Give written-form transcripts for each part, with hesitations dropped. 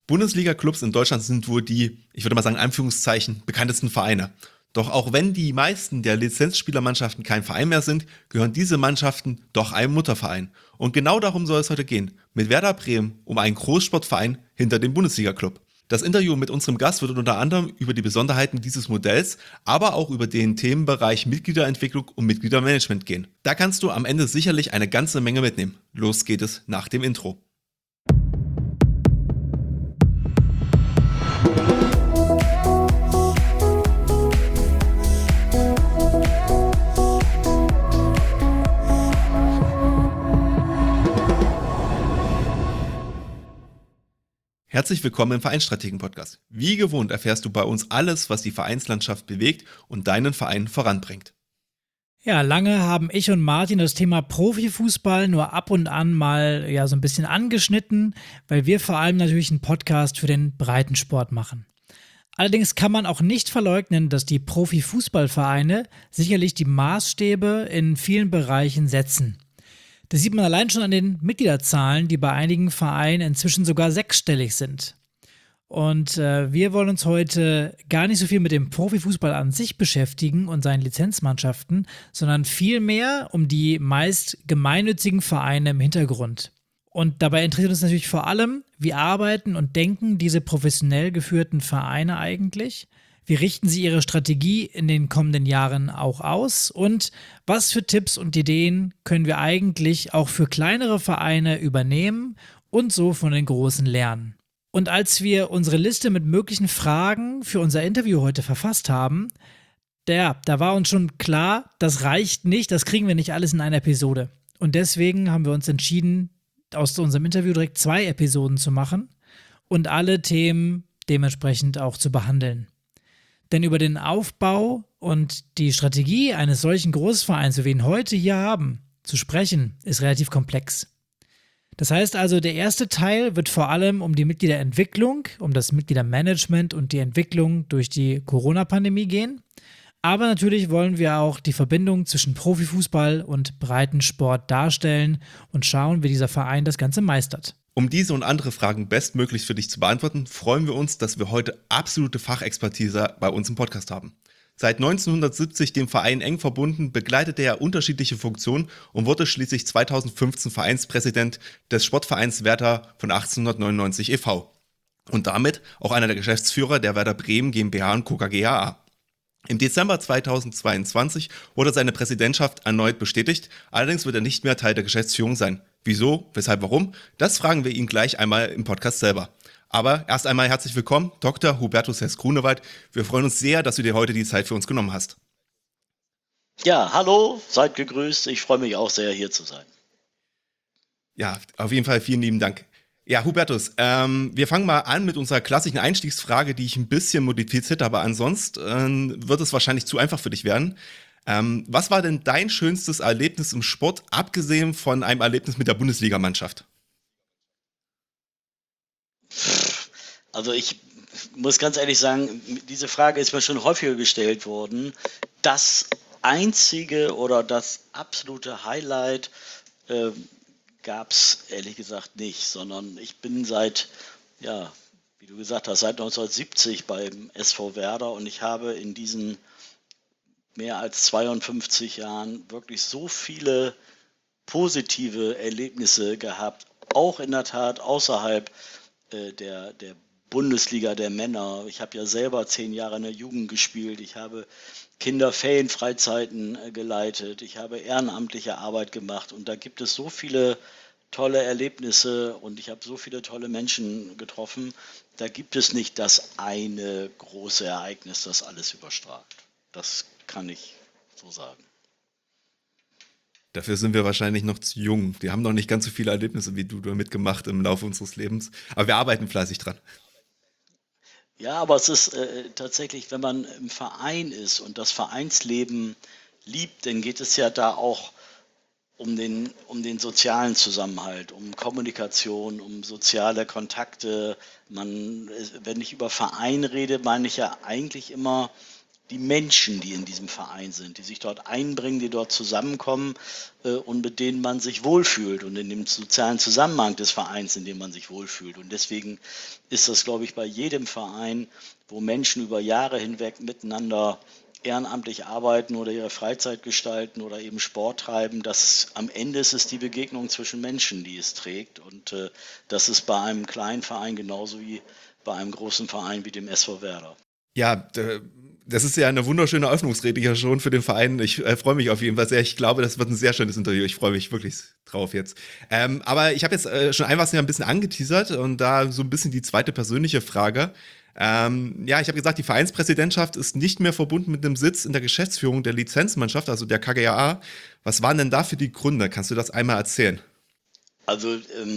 Bundesliga-Clubs in Deutschland sind wohl die, ich würde mal sagen, in Anführungszeichen, bekanntesten Vereine. Doch auch wenn die meisten der Lizenzspielermannschaften kein Verein mehr sind, gehören diese Mannschaften doch einem Mutterverein. Und genau darum soll es heute gehen. Mit Werder Bremen um einen Großsportverein hinter dem Bundesliga-Club. Das Interview mit unserem Gast wird unter anderem über die Besonderheiten dieses Modells, aber auch über den Themenbereich Mitgliederentwicklung und Mitgliedermanagement gehen. Da kannst du am Ende sicherlich eine ganze Menge mitnehmen. Los geht es nach dem Intro. Herzlich willkommen im Vereinsstrategen-Podcast. Wie gewohnt erfährst du bei uns alles, was die Vereinslandschaft bewegt und deinen Verein voranbringt. Ja, lange haben ich und Martin das Thema Profifußball nur ab und an mal so ein bisschen angeschnitten, weil wir vor allem natürlich einen Podcast für den Breitensport machen. Allerdings kann man auch nicht verleugnen, dass die Profifußballvereine sicherlich die Maßstäbe in vielen Bereichen setzen. Das sieht man allein schon an den Mitgliederzahlen, die bei einigen Vereinen inzwischen sogar sechsstellig sind. Und wir wollen uns heute gar nicht so viel mit dem Profifußball an sich beschäftigen und seinen Lizenzmannschaften, sondern vielmehr um die meist gemeinnützigen Vereine im Hintergrund. Und dabei interessiert uns natürlich vor allem, wie arbeiten und denken diese professionell geführten Vereine eigentlich? Wie richten sie ihre Strategie in den kommenden Jahren auch aus? Und was für Tipps und Ideen können wir eigentlich auch für kleinere Vereine übernehmen und so von den Großen lernen? Und als wir unsere Liste mit möglichen Fragen für unser Interview heute verfasst haben, da war uns schon klar, das reicht nicht, das kriegen wir nicht alles in einer Episode. Und deswegen haben wir uns entschieden, aus unserem Interview direkt 2 Episoden zu machen und alle Themen dementsprechend auch zu behandeln. Denn über den Aufbau und die Strategie eines solchen Großvereins, wie wir ihn heute hier haben, zu sprechen, ist relativ komplex. Das heißt also, der erste Teil wird vor allem um die Mitgliederentwicklung, um das Mitgliedermanagement und die Entwicklung durch die Corona-Pandemie gehen. Aber natürlich wollen wir auch die Verbindung zwischen Profifußball und Breitensport darstellen und schauen, wie dieser Verein das Ganze meistert. Um diese und andere Fragen bestmöglich für dich zu beantworten, freuen wir uns, dass wir heute absolute Fachexpertise bei uns im Podcast haben. Seit 1970 dem Verein eng verbunden, begleitete er unterschiedliche Funktionen und wurde schließlich 2015 Vereinspräsident des Sportvereins Werder von 1899 e.V. und damit auch einer der Geschäftsführer der Werder Bremen GmbH und Co. KGaA. Im Dezember 2022 wurde seine Präsidentschaft erneut bestätigt, allerdings wird er nicht mehr Teil der Geschäftsführung sein. Wieso, weshalb, warum? Das fragen wir ihn gleich einmal im Podcast selber. Aber erst einmal herzlich willkommen, Dr. Hubertus Hess-Grunewald. Wir freuen uns sehr, dass du dir heute die Zeit für uns genommen hast. Ja, hallo, seid gegrüßt. Ich freue mich auch sehr, hier zu sein. Ja, auf jeden Fall vielen lieben Dank. Ja, Hubertus, wir fangen mal an mit unserer klassischen Einstiegsfrage, die ich ein bisschen modifiziert habe. Ansonsten wird es wahrscheinlich zu einfach für dich werden. Was war denn dein schönstes Erlebnis im Sport, abgesehen von einem Erlebnis mit der Bundesligamannschaft? Also ich muss ganz ehrlich sagen, diese Frage ist mir schon häufiger gestellt worden. Das einzige oder das absolute Highlight gab es ehrlich gesagt nicht, sondern ich bin wie du gesagt hast, seit 1970 beim SV Werder und ich habe in diesen mehr als 52 Jahren wirklich so viele positive Erlebnisse gehabt, auch in der Tat außerhalb der Bundesliga der Männer. Ich habe ja selber 10 Jahre in der Jugend gespielt. Ich habe Kinderferienfreizeiten geleitet. Ich habe ehrenamtliche Arbeit gemacht. Und da gibt es so viele tolle Erlebnisse und ich habe so viele tolle Menschen getroffen. Da gibt es nicht das eine große Ereignis, das alles überstrahlt. Das kann ich so sagen. Dafür sind wir wahrscheinlich noch zu jung. Wir haben noch nicht ganz so viele Erlebnisse wie du mitgemacht im Laufe unseres Lebens. Aber wir arbeiten fleißig dran. Ja, aber es ist tatsächlich, wenn man im Verein ist und das Vereinsleben liebt, dann geht es ja da auch um den sozialen Zusammenhalt, um Kommunikation, um soziale Kontakte. Wenn ich über Verein rede, meine ich ja eigentlich immer die Menschen, die in diesem Verein sind, die sich dort einbringen, die dort zusammenkommen und mit denen man sich wohlfühlt und in dem sozialen Zusammenhang des Vereins, in dem man sich wohlfühlt. Und deswegen ist das, glaube ich, bei jedem Verein, wo Menschen über Jahre hinweg miteinander ehrenamtlich arbeiten oder ihre Freizeit gestalten oder eben Sport treiben, dass am Ende ist es die Begegnung zwischen Menschen, die es trägt. Und das ist bei einem kleinen Verein genauso wie bei einem großen Verein wie dem SV Werder. Ja, das ist ja eine wunderschöne Eröffnungsrede hier schon für den Verein. Ich freue mich auf jeden Fall sehr. Ich glaube, das wird ein sehr schönes Interview. Ich freue mich wirklich drauf jetzt. Aber ich habe jetzt schon was ja ein bisschen angeteasert und da so ein bisschen die zweite persönliche Frage. Ja, ich habe gesagt, die Vereinspräsidentschaft ist nicht mehr verbunden mit einem Sitz in der Geschäftsführung der Lizenzmannschaft, also der KGaA. Was waren denn da für die Gründe? Kannst du das einmal erzählen? Also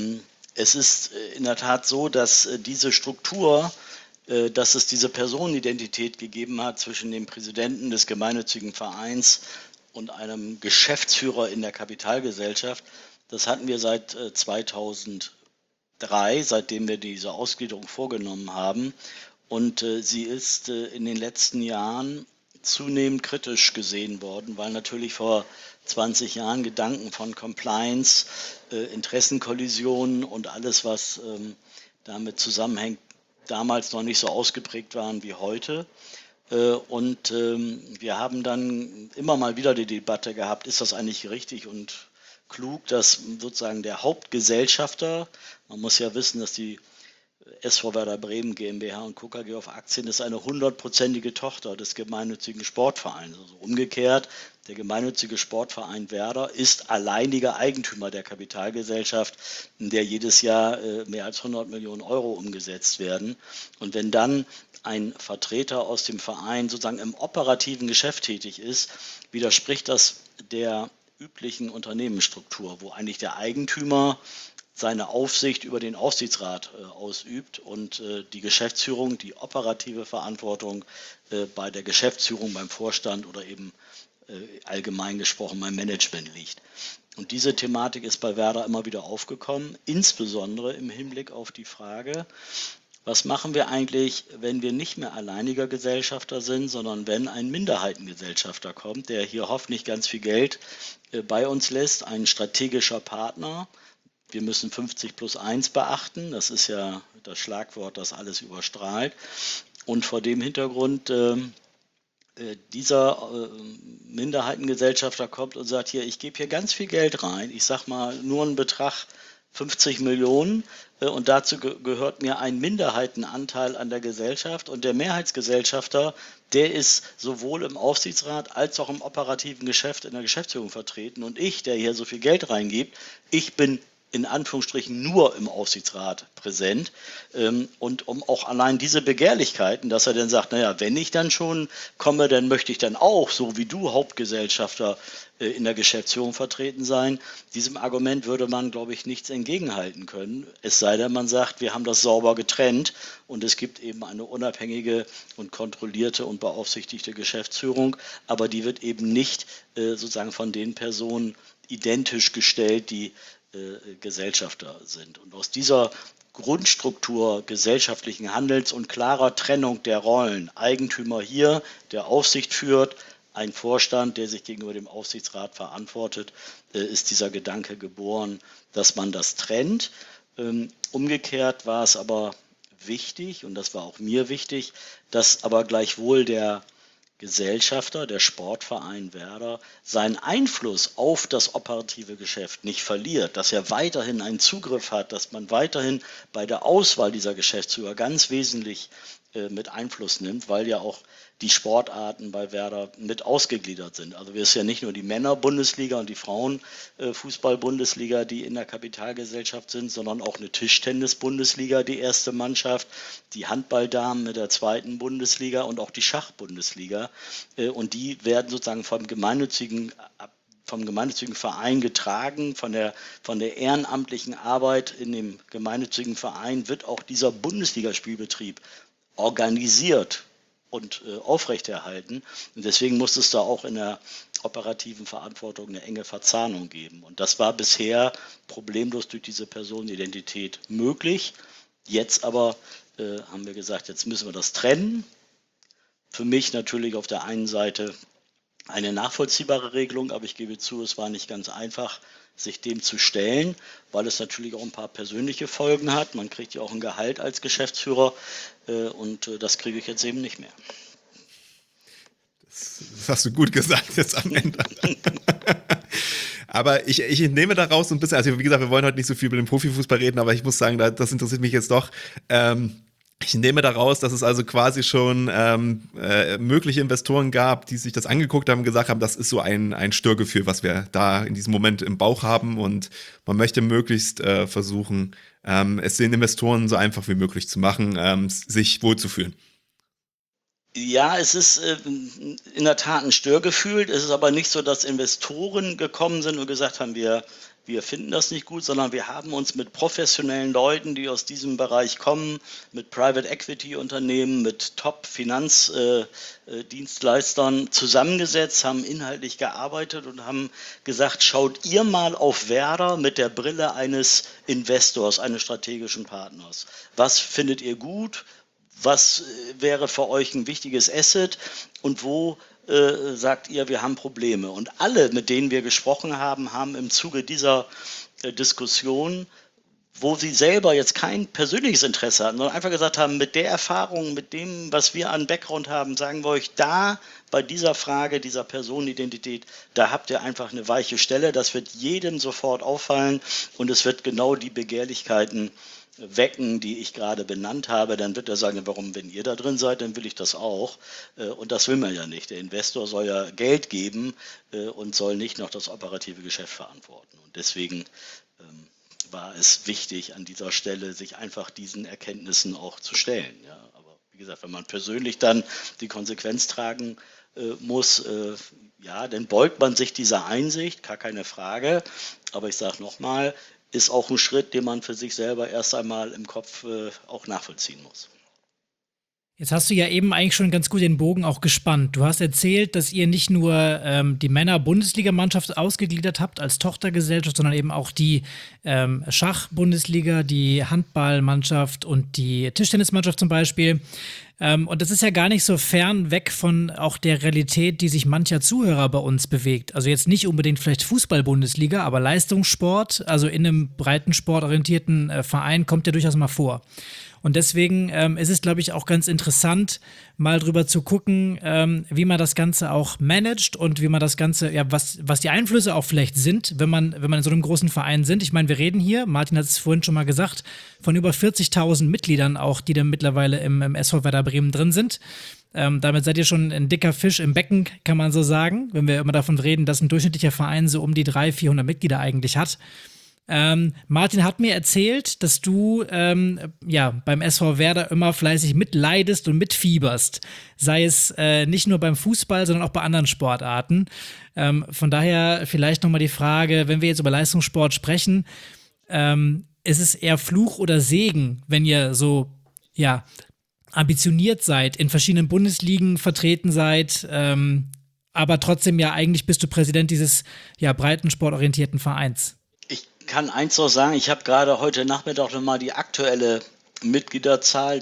es ist in der Tat so, dass diese Struktur, dass es diese Personenidentität gegeben hat zwischen dem Präsidenten des gemeinnützigen Vereins und einem Geschäftsführer in der Kapitalgesellschaft, das hatten wir seit 2003, seitdem wir diese Ausgliederung vorgenommen haben. Und sie ist in den letzten Jahren zunehmend kritisch gesehen worden, weil natürlich vor 20 Jahren Gedanken von Compliance, Interessenkollisionen und alles, was damit zusammenhängt, damals noch nicht so ausgeprägt waren wie heute. Und wir haben dann immer mal wieder die Debatte gehabt, ist das eigentlich richtig und klug, dass sozusagen der Hauptgesellschafter, man muss ja wissen, dass die SV Werder Bremen GmbH und Co. KG auf Aktien ist eine 100%ige Tochter des gemeinnützigen Sportvereins. Also umgekehrt, der gemeinnützige Sportverein Werder ist alleiniger Eigentümer der Kapitalgesellschaft, in der jedes Jahr mehr als 100 Millionen Euro umgesetzt werden. Und wenn dann ein Vertreter aus dem Verein sozusagen im operativen Geschäft tätig ist, widerspricht das der üblichen Unternehmensstruktur, wo eigentlich der Eigentümer seine Aufsicht über den Aufsichtsrat ausübt und die Geschäftsführung, die operative Verantwortung bei der Geschäftsführung, beim Vorstand oder eben allgemein gesprochen beim Management liegt. Und diese Thematik ist bei Werder immer wieder aufgekommen, insbesondere im Hinblick auf die Frage, was machen wir eigentlich, wenn wir nicht mehr alleiniger Gesellschafter sind, sondern wenn ein Minderheitengesellschafter kommt, der hier hoffentlich ganz viel Geld bei uns lässt, ein strategischer Partner. Wir müssen 50+1 beachten. Das ist ja das Schlagwort, das alles überstrahlt. Und vor dem Hintergrund dieser Minderheitengesellschafter kommt und sagt, hier, ich gebe hier ganz viel Geld rein. Ich sage mal nur einen Betrag 50 Millionen und dazu gehört mir ein Minderheitenanteil an der Gesellschaft und der Mehrheitsgesellschafter, der ist sowohl im Aufsichtsrat als auch im operativen Geschäft in der Geschäftsführung vertreten und ich, der hier so viel Geld reingibt, ich bin in Anführungsstrichen nur im Aufsichtsrat präsent. Und um auch allein diese Begehrlichkeiten, dass er dann sagt, naja, wenn ich dann schon komme, dann möchte ich dann auch, so wie du, Hauptgesellschafter in der Geschäftsführung vertreten sein. Diesem Argument würde man, glaube ich, nichts entgegenhalten können. Es sei denn, man sagt, wir haben das sauber getrennt und es gibt eben eine unabhängige und kontrollierte und beaufsichtigte Geschäftsführung, aber die wird eben nicht sozusagen von den Personen identisch gestellt, die Gesellschafter sind. Und aus dieser Grundstruktur gesellschaftlichen Handelns und klarer Trennung der Rollen, Eigentümer hier, der Aufsicht führt, ein Vorstand, der sich gegenüber dem Aufsichtsrat verantwortet, ist dieser Gedanke geboren, dass man das trennt. Umgekehrt war es aber wichtig, und das war auch mir wichtig, dass aber gleichwohl der Gesellschafter, der Sportverein Werder, seinen Einfluss auf das operative Geschäft nicht verliert, dass er weiterhin einen Zugriff hat, dass man weiterhin bei der Auswahl dieser Geschäftsführer ganz wesentlich mit Einfluss nimmt, weil ja auch die Sportarten bei Werder mit ausgegliedert sind. Also wir sind ja nicht nur die Männer-Bundesliga und die Frauen-Fußball-Bundesliga, die in der Kapitalgesellschaft sind, sondern auch eine Tischtennis-Bundesliga, die erste Mannschaft, die Handballdamen mit der zweiten Bundesliga und auch die Schachbundesliga. Und die werden sozusagen vom gemeinnützigen Verein getragen, von der ehrenamtlichen Arbeit in dem gemeinnützigen Verein wird auch dieser Bundesligaspielbetrieb organisiert und aufrechterhalten. Und deswegen muss es da auch in der operativen Verantwortung eine enge Verzahnung geben. Und das war bisher problemlos durch diese Personenidentität möglich. Jetzt aber haben wir gesagt, jetzt müssen wir das trennen. für mich natürlich auf der einen Seite eine nachvollziehbare Regelung, aber ich gebe zu, es war nicht ganz einfach, sich dem zu stellen, weil es natürlich auch ein paar persönliche Folgen hat. Man kriegt ja auch ein Gehalt als Geschäftsführer und das kriege ich jetzt eben nicht mehr. Das hast du gut gesagt jetzt am Ende. Aber ich nehme daraus so ein bisschen, also wie gesagt, wir wollen heute nicht so viel über den Profifußball reden, aber ich muss sagen, das interessiert mich jetzt doch. Ich nehme daraus, dass es also quasi schon mögliche Investoren gab, die sich das angeguckt haben und gesagt haben, das ist so ein Störgefühl, was wir da in diesem Moment im Bauch haben und man möchte möglichst versuchen, es den Investoren so einfach wie möglich zu machen, sich wohlzufühlen. Ja, es ist in der Tat ein Störgefühl. Es ist aber nicht so, dass Investoren gekommen sind und gesagt haben, wir finden das nicht gut, sondern wir haben uns mit professionellen Leuten, die aus diesem Bereich kommen, mit Private Equity Unternehmen, mit Top-Finanzdienstleistern zusammengesetzt, haben inhaltlich gearbeitet und haben gesagt, schaut ihr mal auf Werder mit der Brille eines Investors, eines strategischen Partners. Was findet ihr gut? Was wäre für euch ein wichtiges Asset und wo sagt ihr, wir haben Probleme? Und alle, mit denen wir gesprochen haben, haben im Zuge dieser Diskussion, wo sie selber jetzt kein persönliches Interesse hatten, sondern einfach gesagt haben, mit der Erfahrung, mit dem, was wir an Background haben, sagen wir euch da bei dieser Frage, dieser Personenidentität, da habt ihr einfach eine weiche Stelle, das wird jedem sofort auffallen und es wird genau die Begehrlichkeiten wecken, die ich gerade benannt habe, dann wird er sagen, warum, wenn ihr da drin seid, dann will ich das auch. Und das will man ja nicht. Der Investor soll ja Geld geben und soll nicht noch das operative Geschäft verantworten. Und deswegen war es wichtig, an dieser Stelle sich einfach diesen Erkenntnissen auch zu stellen. Ja, aber wie gesagt, wenn man persönlich dann die Konsequenz tragen muss, ja, dann beugt man sich dieser Einsicht, gar keine Frage. Aber ich sage nochmal, ist auch ein Schritt, den man für sich selber erst einmal im Kopf auch nachvollziehen muss. Jetzt hast du ja eben eigentlich schon ganz gut den Bogen auch gespannt. Du hast erzählt, dass ihr nicht nur die Männer-Bundesligamannschaft ausgegliedert habt als Tochtergesellschaft, sondern eben auch die Schach-Bundesliga, die Handballmannschaft und die Tischtennismannschaft zum Beispiel. Und das ist ja gar nicht so fern weg von auch der Realität, die sich mancher Zuhörer bei uns bewegt. Also jetzt nicht unbedingt vielleicht Fußball-Bundesliga, aber Leistungssport, also in einem breiten sportorientierten Verein kommt ja durchaus mal vor. Und deswegen ist es, glaube ich, auch ganz interessant, mal drüber zu gucken, wie man das Ganze auch managt und wie man das Ganze, ja, was die Einflüsse auch vielleicht sind, wenn man in so einem großen Verein sind. Ich meine, wir reden hier, Martin hat es vorhin schon mal gesagt, von über 40.000 Mitgliedern auch, die dann mittlerweile im SV Werder Bremen drin sind. Damit seid ihr schon ein dicker Fisch im Becken, kann man so sagen, wenn wir immer davon reden, dass ein durchschnittlicher Verein so um die 300-400 Mitglieder eigentlich hat. Martin hat mir erzählt, dass du beim SV Werder immer fleißig mitleidest und mitfieberst. Sei es nicht nur beim Fußball, sondern auch bei anderen Sportarten. Von daher vielleicht nochmal die Frage, wenn wir jetzt über Leistungssport sprechen, ist es eher Fluch oder Segen, wenn ihr so, ja, ambitioniert seid, in verschiedenen Bundesligen vertreten seid, aber trotzdem ja eigentlich bist du Präsident dieses breiten sportorientierten Vereins. Ich kann eins noch sagen, ich habe gerade heute Nachmittag nochmal die aktuelle Mitgliederzahl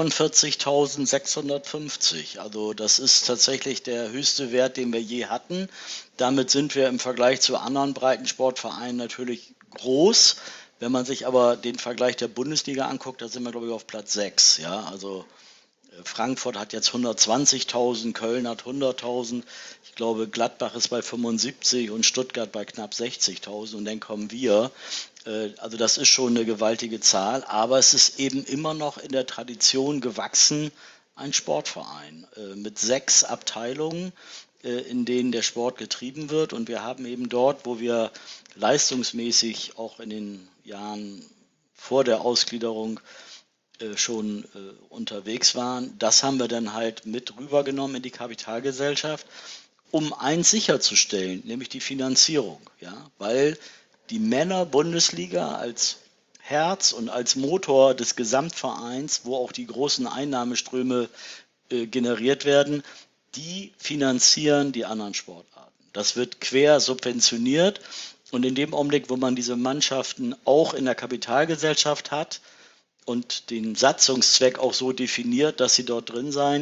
42.650. Also das ist tatsächlich der höchste Wert, den wir je hatten. Damit sind wir im Vergleich zu anderen Breitensportvereinen natürlich groß. Wenn man sich aber den Vergleich der Bundesliga anguckt, da sind wir, glaube ich, auf Platz 6. Ja, also Frankfurt hat jetzt 120.000, Köln hat 100.000. Ich glaube, Gladbach ist bei 75 und Stuttgart bei knapp 60.000. Und dann kommen wir. Also das ist schon eine gewaltige Zahl. Aber es ist eben immer noch in der Tradition gewachsen, ein Sportverein mit 6 Abteilungen, in denen der Sport getrieben wird. Und wir haben eben dort, wo wir leistungsmäßig auch in den Jahren vor der Ausgliederung schon unterwegs waren, das haben wir dann halt mit rübergenommen in die Kapitalgesellschaft, um eins sicherzustellen, nämlich die Finanzierung. Ja? Weil die Männer-Bundesliga als Herz und als Motor des Gesamtvereins, wo auch die großen Einnahmeströme generiert werden, die finanzieren die anderen Sportarten. Das wird quer subventioniert und in dem Augenblick, wo man diese Mannschaften auch in der Kapitalgesellschaft hat und den Satzungszweck auch so definiert, dass sie dort drin sein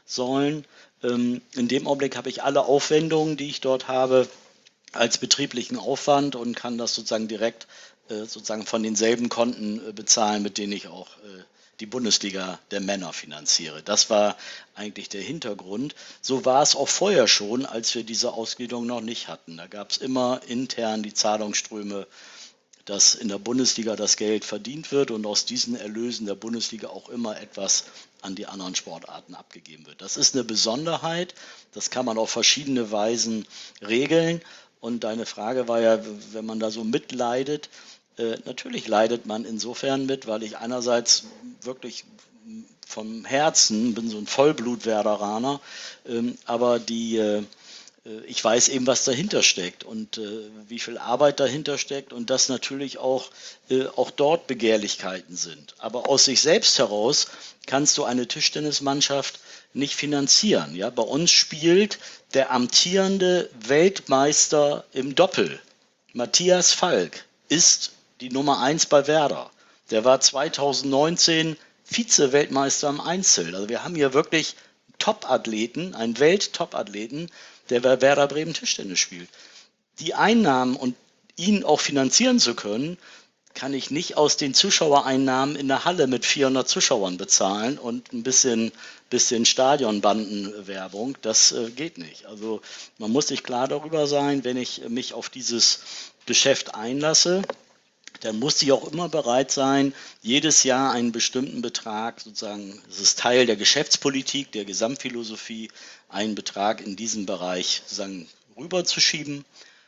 sollen. In dem Augenblick habe ich alle Aufwendungen, die ich dort habe, als betrieblichen Aufwand und kann das sozusagen direkt sozusagen von denselben Konten bezahlen, mit denen ich auch die Bundesliga der Männer finanziere. Das war eigentlich der Hintergrund. So war es auch vorher schon, als wir diese Ausgliederung noch nicht hatten. Da gab es immer intern die Zahlungsströme, dass in der Bundesliga das Geld verdient wird und aus diesen Erlösen der Bundesliga auch immer etwas an die anderen Sportarten abgegeben wird. Das ist eine Besonderheit, das kann man auf verschiedene Weisen regeln. Und deine Frage war ja, wenn man da so mitleidet, natürlich leidet man insofern mit, weil ich einerseits wirklich vom Herzen bin so ein Vollblut-Werderaner, aber ich weiß eben, was dahinter steckt und wie viel Arbeit dahinter steckt und dass natürlich auch dort Begehrlichkeiten sind. Aber aus sich selbst heraus kannst du eine Tischtennismannschaft nicht finanzieren. Ja? Bei uns spielt der amtierende Weltmeister im Doppel, Matthias Falk, ist die Nummer 1 bei Werder. Der war 2019 Vize-Weltmeister im Einzel. Also wir haben hier wirklich Top-Athleten, einen Welt-Top-Athleten, der bei Werder Bremen Tischtennis spielt. Die Einnahmen und ihn auch finanzieren zu können, kann ich nicht aus den Zuschauereinnahmen in der Halle mit 400 Zuschauern bezahlen und ein bisschen Stadionbandenwerbung. Das geht nicht. Also man muss sich klar darüber sein, wenn ich mich auf dieses Geschäft einlasse, dann muss ich auch immer bereit sein, jedes Jahr einen bestimmten Betrag, sozusagen, das ist Teil der Geschäftspolitik, der Gesamtphilosophie, einen Betrag in diesem Bereich sozusagen rüberzuschieben.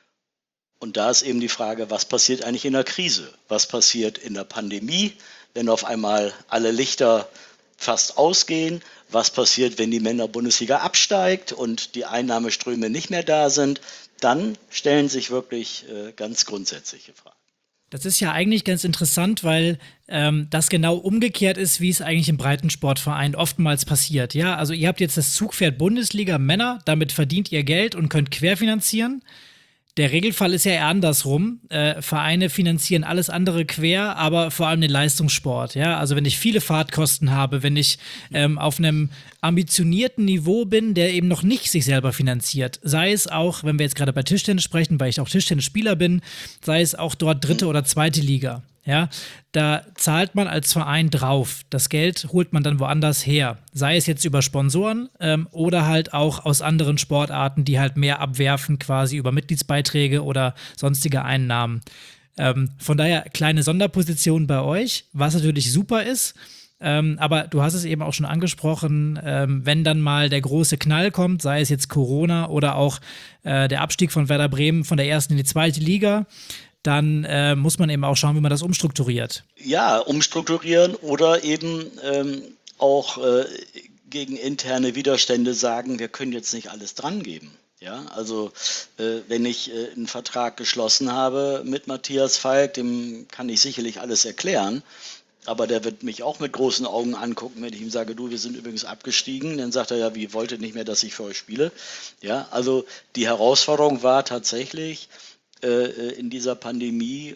Und da ist eben die Frage, was passiert eigentlich in der Krise? Was passiert in der Pandemie, wenn auf einmal alle Lichter fast ausgehen? Was passiert, wenn die Männer-Bundesliga absteigt und die Einnahmeströme nicht mehr da sind? Dann stellen sich wirklich ganz grundsätzliche Fragen. Das ist ja eigentlich ganz interessant, weil das genau umgekehrt ist, wie es eigentlich im Breitensportverein oftmals passiert. Ja, also ihr habt jetzt das Zugpferd Bundesliga Männer, damit verdient ihr Geld und könnt querfinanzieren. Der Regelfall ist ja eher andersrum. Vereine finanzieren alles andere quer, aber vor allem den Leistungssport. Ja? Also wenn ich viele Fahrtkosten habe, wenn ich auf einem ambitionierten Niveau bin, der eben noch nicht sich selber finanziert, sei es auch, wenn wir jetzt gerade bei Tischtennis sprechen, weil ich auch Tischtennisspieler bin, sei es auch dort dritte oder zweite Liga. Ja, da zahlt man als Verein drauf. Das Geld holt man dann woanders her. Sei es jetzt über Sponsoren oder halt auch aus anderen Sportarten, die halt mehr abwerfen, quasi über Mitgliedsbeiträge oder sonstige Einnahmen. Von daher kleine Sonderposition bei euch, was natürlich super ist. Aber du hast es eben auch schon angesprochen, wenn dann mal der große Knall kommt, sei es jetzt Corona oder auch der Abstieg von Werder Bremen von der ersten in die zweite Liga, dann muss man eben auch schauen, wie man das umstrukturiert. Ja, umstrukturieren oder eben auch gegen interne Widerstände sagen, wir können jetzt nicht alles dran geben. Ja, also wenn ich einen Vertrag geschlossen habe mit Matthias Falk, dem kann ich sicherlich alles erklären, aber der wird mich auch mit großen Augen angucken, wenn ich ihm sage, du, wir sind übrigens abgestiegen. Dann sagt er, ja, wie wolltet nicht mehr, dass ich für euch spiele? Ja, also die Herausforderung war tatsächlich, in dieser Pandemie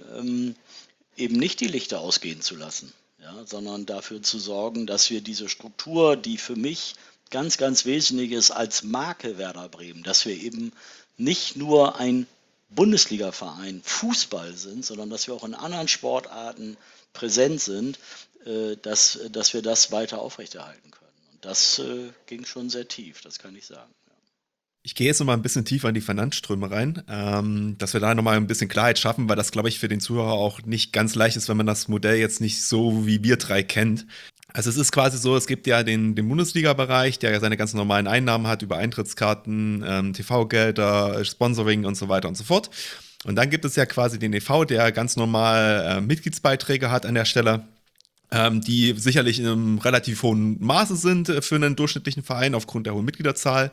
eben nicht die Lichter ausgehen zu lassen, ja, sondern dafür zu sorgen, dass wir diese Struktur, die für mich ganz, ganz wesentlich ist als Marke Werder Bremen, dass wir eben nicht nur ein Bundesliga-Verein Fußball sind, sondern dass wir auch in anderen Sportarten präsent sind, dass wir das weiter aufrechterhalten können. Und das ging schon sehr tief, das kann ich sagen. Ich gehe jetzt noch mal ein bisschen tiefer in die Finanzströme rein, dass wir da noch mal ein bisschen Klarheit schaffen, weil das, glaube ich, für den Zuhörer auch nicht ganz leicht ist, wenn man das Modell jetzt nicht so wie wir drei kennt. Also es ist quasi so, es gibt ja den Bundesliga-Bereich, der ja seine ganz normalen Einnahmen hat über Eintrittskarten, TV-Gelder, Sponsoring und so weiter und so fort. Und dann gibt es ja quasi den e.V., der ganz normal Mitgliedsbeiträge hat an der Stelle, die sicherlich in einem relativ hohen Maße sind für einen durchschnittlichen Verein aufgrund der hohen Mitgliederzahl.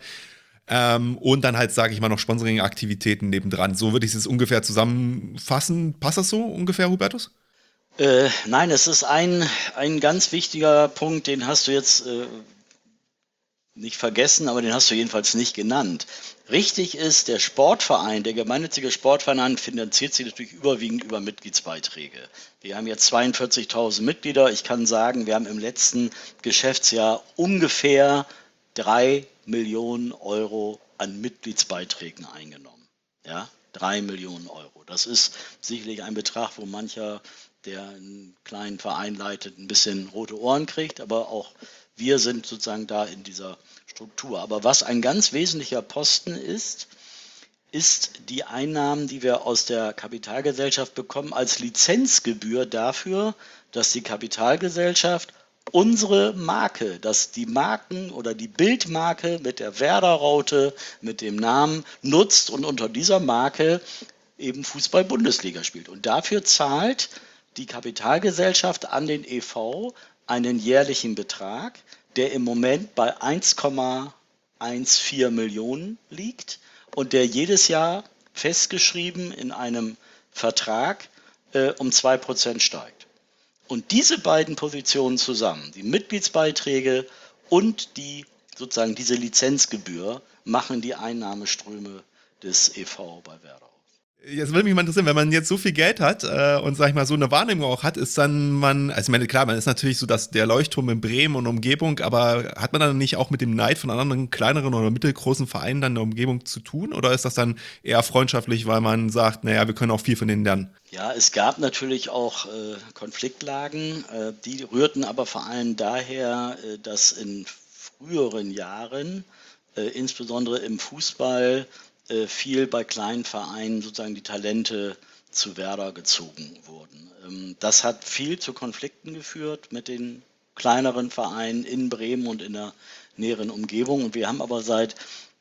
Und dann halt, sage ich mal, noch Sponsoring-Aktivitäten nebendran. So würde ich es ungefähr zusammenfassen. Passt das so ungefähr, Hubertus? Nein, es ist ein ganz wichtiger Punkt, den hast du jetzt nicht vergessen, aber den hast du jedenfalls nicht genannt. Richtig ist, der Sportverein, der gemeinnützige Sportverein finanziert sich natürlich überwiegend über Mitgliedsbeiträge. Wir haben jetzt 42.000 Mitglieder. Ich kann sagen, wir haben im letzten Geschäftsjahr ungefähr 3 Millionen Euro an Mitgliedsbeiträgen eingenommen. Ja, 3 Millionen Euro. Das ist sicherlich ein Betrag, wo mancher, der einen kleinen Verein leitet, ein bisschen rote Ohren kriegt, aber auch wir sind sozusagen da in dieser Struktur. Aber was ein ganz wesentlicher Posten ist die Einnahmen, die wir aus der Kapitalgesellschaft bekommen, als Lizenzgebühr dafür, dass die Kapitalgesellschaft unsere Marke, dass die Marken oder die Bildmarke mit der Werder-Raute, mit dem Namen nutzt und unter dieser Marke eben Fußball-Bundesliga spielt. Und dafür zahlt die Kapitalgesellschaft an den e.V. einen jährlichen Betrag, der im Moment bei 1,14 Millionen liegt und der jedes Jahr festgeschrieben in einem Vertrag um 2% steigt. Und diese beiden Positionen zusammen, die Mitgliedsbeiträge und sozusagen diese Lizenzgebühr, machen die Einnahmeströme des e.V. bei Werder aus. Jetzt würde mich mal interessieren, wenn man jetzt so viel Geld hat und sag ich mal so eine Wahrnehmung auch hat, ist dann also ich meine, klar, man ist natürlich so dass der Leuchtturm in Bremen und Umgebung, aber hat man dann nicht auch mit dem Neid von anderen kleineren oder mittelgroßen Vereinen dann in der Umgebung zu tun oder ist das dann eher freundschaftlich, weil man sagt, naja, wir können auch viel von denen lernen? Ja, es gab natürlich auch Konfliktlagen, die rührten aber vor allem daher, dass in früheren Jahren, insbesondere im Fußball, viel bei kleinen Vereinen sozusagen die Talente zu Werder gezogen wurden. Das hat viel zu Konflikten geführt mit den kleineren Vereinen in Bremen und in der näheren Umgebung. Und wir haben aber seit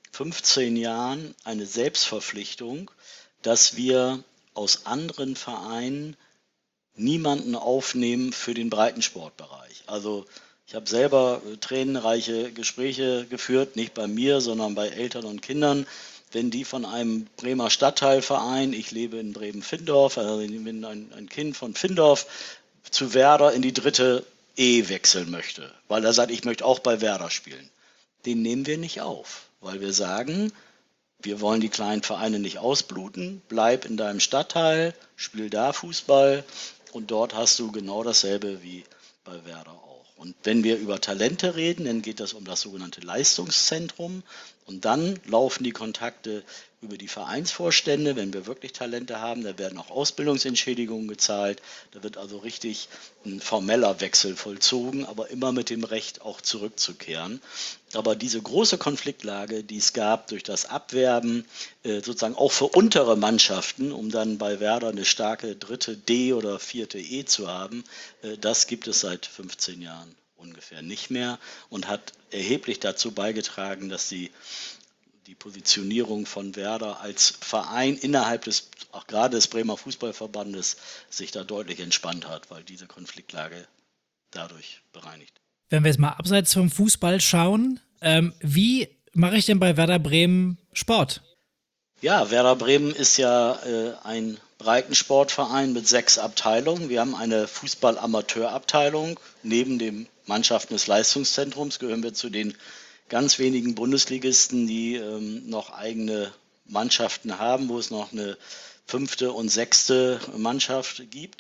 15 Jahren eine Selbstverpflichtung, dass wir aus anderen Vereinen niemanden aufnehmen für den Breitensportbereich. Also ich habe selber tränenreiche Gespräche geführt, nicht bei mir, sondern bei Eltern und Kindern, wenn die von einem Bremer Stadtteilverein, ich lebe in Bremen-Findorf, also wenn ein Kind von Findorf zu Werder in die 3. E wechseln möchte, weil er sagt, ich möchte auch bei Werder spielen, den nehmen wir nicht auf, weil wir sagen, wir wollen die kleinen Vereine nicht ausbluten, bleib in deinem Stadtteil, spiel da Fußball und dort hast du genau dasselbe wie bei Werder auch. Und wenn wir über Talente reden, dann geht es um das sogenannte Leistungszentrum und dann laufen die Kontakte über die Vereinsvorstände, wenn wir wirklich Talente haben, da werden auch Ausbildungsentschädigungen gezahlt, da wird also richtig ein formeller Wechsel vollzogen, aber immer mit dem Recht auch zurückzukehren. Aber diese große Konfliktlage, die es gab durch das Abwerben, sozusagen auch für untere Mannschaften, um dann bei Werder eine starke 3. D oder 4. E zu haben, das gibt es seit 15 Jahren ungefähr nicht mehr und hat erheblich dazu beigetragen, dass die Positionierung von Werder als Verein innerhalb auch gerade des Bremer Fußballverbandes sich da deutlich entspannt hat, weil diese Konfliktlage dadurch bereinigt. Wenn wir jetzt mal abseits vom Fußball schauen, wie mache ich denn bei Werder Bremen Sport? Ja, Werder Bremen ist ja ein Breitensportverein mit 6 Abteilungen. Wir haben eine Fußball-Amateurabteilung. Neben den Mannschaften des Leistungszentrums gehören wir zu den ganz wenigen Bundesligisten, die noch eigene Mannschaften haben, wo es noch eine 5. und 6. Mannschaft gibt.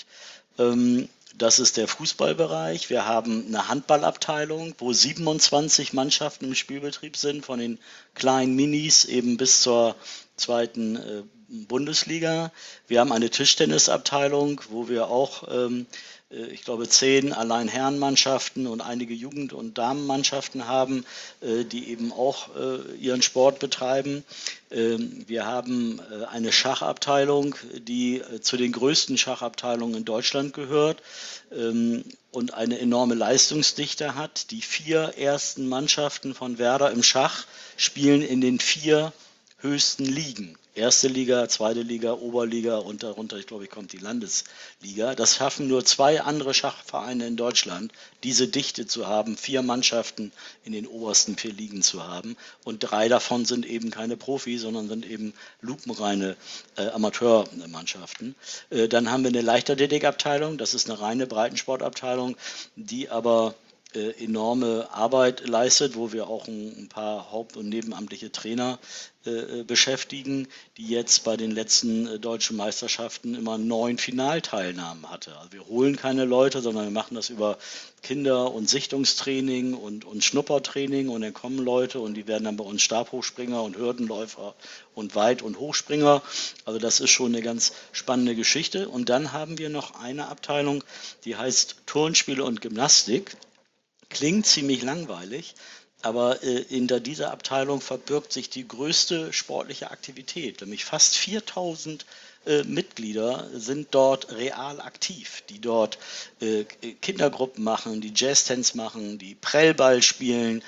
Das ist der Fußballbereich. Wir haben eine Handballabteilung, wo 27 Mannschaften im Spielbetrieb sind, von den kleinen Minis eben bis zur 2. Bundesliga. Wir haben eine Tischtennisabteilung, wo wir auch, ich glaube, 10 allein Herrenmannschaften und einige Jugend- und Damenmannschaften haben, die eben auch ihren Sport betreiben. Wir haben eine Schachabteilung, die zu den größten Schachabteilungen in Deutschland gehört und eine enorme Leistungsdichte hat. Die 4 ersten Mannschaften von Werder im Schach spielen in den 4 höchsten Ligen. 1. Liga, 2. Liga, Oberliga und darunter, ich glaube, kommt die Landesliga. Das schaffen nur 2 andere Schachvereine in Deutschland, diese Dichte zu haben, 4 Mannschaften in den obersten 4 Ligen zu haben. Und 3 davon sind eben keine Profis, sondern sind eben lupenreine Amateurmannschaften. Dann haben wir eine Leichtathletikabteilung, das ist eine reine Breitensportabteilung, die aber enorme Arbeit leistet, wo wir auch ein paar haupt- und nebenamtliche Trainer beschäftigen, die jetzt bei den letzten deutschen Meisterschaften immer 9 Finalteilnahmen hatte. Also wir holen keine Leute, sondern wir machen das über Kinder- und Sichtungstraining und Schnuppertraining, und dann kommen Leute und die werden dann bei uns Stabhochspringer und Hürdenläufer und Weit- und Hochspringer. Also das ist schon eine ganz spannende Geschichte. Und dann haben wir noch eine Abteilung, die heißt Turnspiele und Gymnastik. Klingt ziemlich langweilig, aber hinter dieser Abteilung verbirgt sich die größte sportliche Aktivität. Nämlich fast 4000 Mitglieder sind dort real aktiv, die dort Kindergruppen machen, die Jazztanz machen, die Prellball spielen,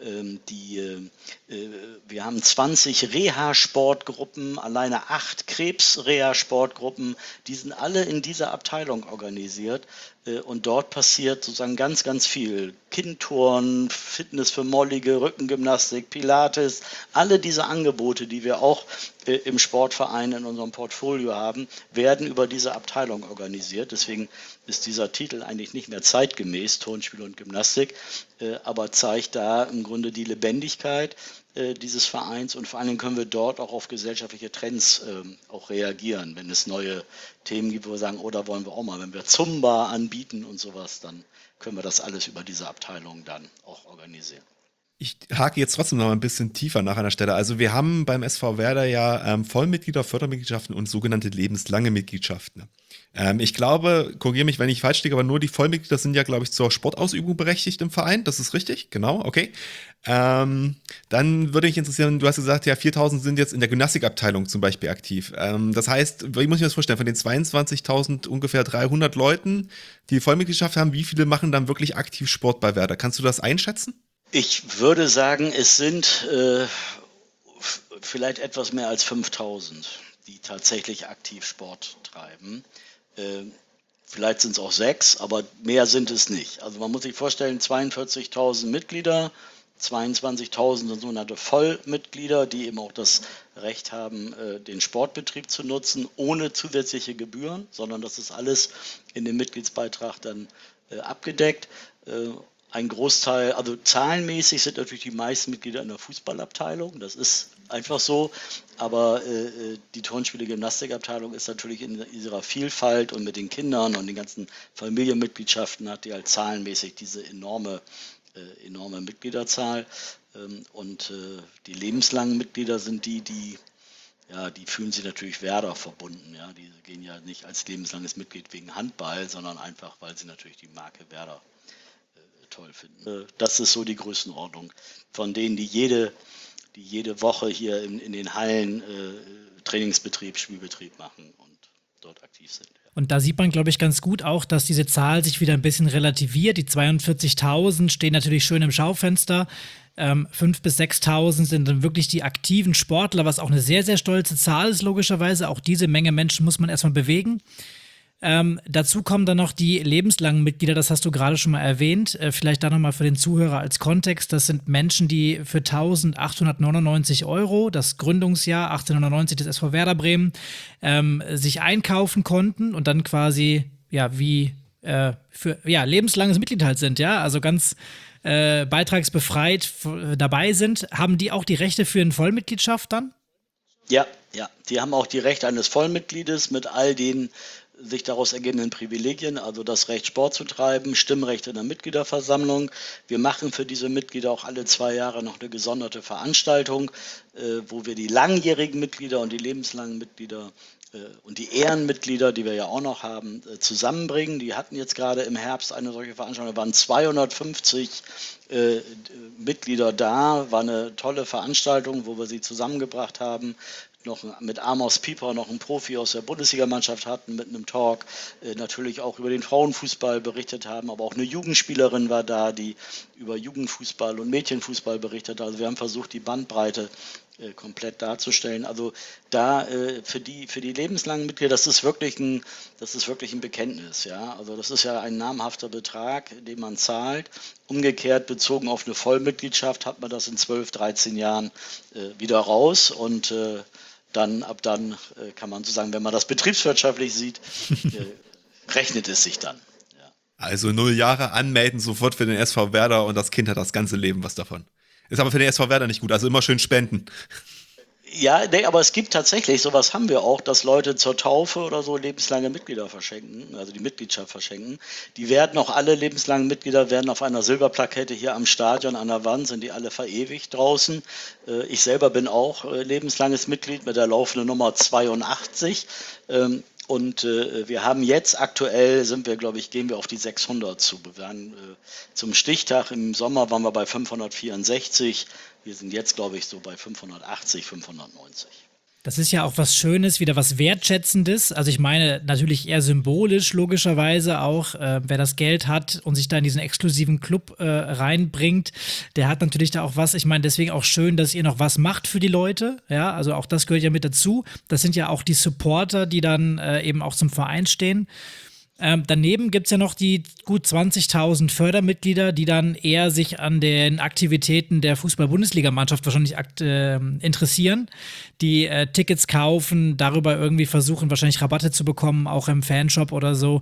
wir haben 20 Reha-Sportgruppen, alleine 8 Krebs-Reha-Sportgruppen, die sind alle in dieser Abteilung organisiert. Und dort passiert sozusagen ganz, ganz viel. Kindturnen, Fitness für Mollige, Rückengymnastik, Pilates, alle diese Angebote, die wir auch im Sportverein in unserem Portfolio haben, werden über diese Abteilung organisiert. Deswegen ist dieser Titel eigentlich nicht mehr zeitgemäß, Turnspiel und Gymnastik, aber zeigt da im Grunde die Lebendigkeit dieses Vereins, und vor allen Dingen können wir dort auch auf gesellschaftliche Trends auch reagieren. Wenn es neue Themen gibt, wo wir sagen, oh, da wollen wir auch mal, wenn wir Zumba anbieten und sowas, dann können wir das alles über diese Abteilung dann auch organisieren. Ich hake jetzt trotzdem noch ein bisschen tiefer nach einer Stelle. Also wir haben beim SV Werder ja Vollmitglieder, Fördermitgliedschaften und sogenannte lebenslange Mitgliedschaften. Ich glaube, korrigiere mich, wenn ich falsch liege, aber nur die Vollmitglieder sind ja, glaube ich, zur Sportausübung berechtigt im Verein. Das ist richtig? Genau, okay. Dann würde mich interessieren, du hast gesagt, ja, 4000 sind jetzt in der Gymnastikabteilung zum Beispiel aktiv. Das heißt, wie muss ich mir das vorstellen, von den 22.000 ungefähr 300 Leuten, die Vollmitgliedschaft haben, wie viele machen dann wirklich aktiv Sport bei Werder? Kannst du das einschätzen? Ich würde sagen, es sind vielleicht etwas mehr als 5000, die tatsächlich aktiv Sport treiben. Vielleicht sind es auch 6, aber mehr sind es nicht. Also man muss sich vorstellen, 42.000 Mitglieder, 22.000 sind sogenannte Vollmitglieder, die eben auch das Recht haben, den Sportbetrieb zu nutzen, ohne zusätzliche Gebühren, sondern das ist alles in dem Mitgliedsbeitrag dann abgedeckt. Ein Großteil, also zahlenmäßig sind natürlich die meisten Mitglieder in der Fußballabteilung, das ist einfach so, aber die Turnspiele-Gymnastikabteilung ist natürlich in ihrer Vielfalt und mit den Kindern und den ganzen Familienmitgliedschaften hat die halt zahlenmäßig diese enorme Mitgliederzahl, und die lebenslangen Mitglieder sind die fühlen sich natürlich Werder verbunden, ja, die gehen ja nicht als lebenslanges Mitglied wegen Handball, sondern einfach, weil sie natürlich die Marke Werder toll finden. Das ist so die Größenordnung von denen, die jede Woche hier in den Hallen Trainingsbetrieb, Spielbetrieb machen und dort aktiv sind. Ja. Und da sieht man, glaube ich, ganz gut auch, dass diese Zahl sich wieder ein bisschen relativiert. Die 42.000 stehen natürlich schön im Schaufenster. 5.000 bis 6.000 sind dann wirklich die aktiven Sportler, was auch eine sehr, sehr stolze Zahl ist, logischerweise. Auch diese Menge Menschen muss man erstmal bewegen. Dazu kommen dann noch die lebenslangen Mitglieder, das hast du gerade schon mal erwähnt. Vielleicht da nochmal für den Zuhörer als Kontext. Das sind Menschen, die für 1.899 €, das Gründungsjahr 1890 des SV Werder Bremen, sich einkaufen konnten und dann quasi, für lebenslanges Mitglied halt sind, ja, also ganz beitragsbefreit dabei sind. Haben die auch die Rechte für eine Vollmitgliedschaft dann? Ja, die haben auch die Rechte eines Vollmitgliedes mit all den sich daraus ergebenden Privilegien, also das Recht, Sport zu treiben, Stimmrecht in der Mitgliederversammlung. Wir machen für diese Mitglieder auch alle 2 Jahre noch eine gesonderte Veranstaltung, wo wir die langjährigen Mitglieder und die lebenslangen Mitglieder und die Ehrenmitglieder, die wir ja auch noch haben, zusammenbringen. Die hatten jetzt gerade im Herbst eine solche Veranstaltung, da waren 250 Mitglieder da, war eine tolle Veranstaltung, wo wir sie zusammengebracht haben, noch mit Amos Pieper noch einen Profi aus der Bundesligamannschaft hatten, mit einem Talk, natürlich auch über den Frauenfußball berichtet haben, aber auch eine Jugendspielerin war da, die über Jugendfußball und Mädchenfußball berichtet hat. Also wir haben versucht, die Bandbreite komplett darzustellen. Also da für die lebenslangen Mitglieder, das ist wirklich ein Bekenntnis, ja. Also das ist ja ein namhafter Betrag, den man zahlt. Umgekehrt bezogen auf eine Vollmitgliedschaft hat man das in 12, 13 Jahren wieder raus, und ab dann kann man so sagen, wenn man das betriebswirtschaftlich sieht, rechnet es sich dann. Ja. Also 0 Jahre anmelden, sofort für den SV Werder und das Kind hat das ganze Leben was davon. Ist aber für den SV Werder nicht gut, also immer schön spenden. Ja, nee, aber es gibt tatsächlich, sowas haben wir auch, dass Leute zur Taufe oder so lebenslange Mitglieder verschenken, also die Mitgliedschaft verschenken. Die werden auch alle lebenslangen Mitglieder, werden auf einer Silberplakette hier am Stadion an der Wand, sind die alle verewigt draußen. Ich selber bin auch lebenslanges Mitglied mit der laufenden Nummer 82. Und wir haben jetzt aktuell, sind wir, glaube ich, gehen wir auf die 600 zu. Wir waren, zum Stichtag im Sommer waren wir bei 564. Wir sind jetzt, glaube ich, so bei 580, 590. Das ist ja auch was Schönes, wieder was Wertschätzendes. Also ich meine natürlich eher symbolisch, logischerweise auch, wer das Geld hat und sich da in diesen exklusiven Club reinbringt, der hat natürlich da auch was. Ich meine, deswegen auch schön, dass ihr noch was macht für die Leute. Ja, also auch das gehört ja mit dazu. Das sind ja auch die Supporter, die dann eben auch zum Verein stehen. Daneben gibt es ja noch die gut 20.000 Fördermitglieder, die dann eher sich an den Aktivitäten der Fußball-Bundesliga-Mannschaft wahrscheinlich interessieren, die Tickets kaufen, darüber irgendwie versuchen, wahrscheinlich Rabatte zu bekommen, auch im Fanshop oder so.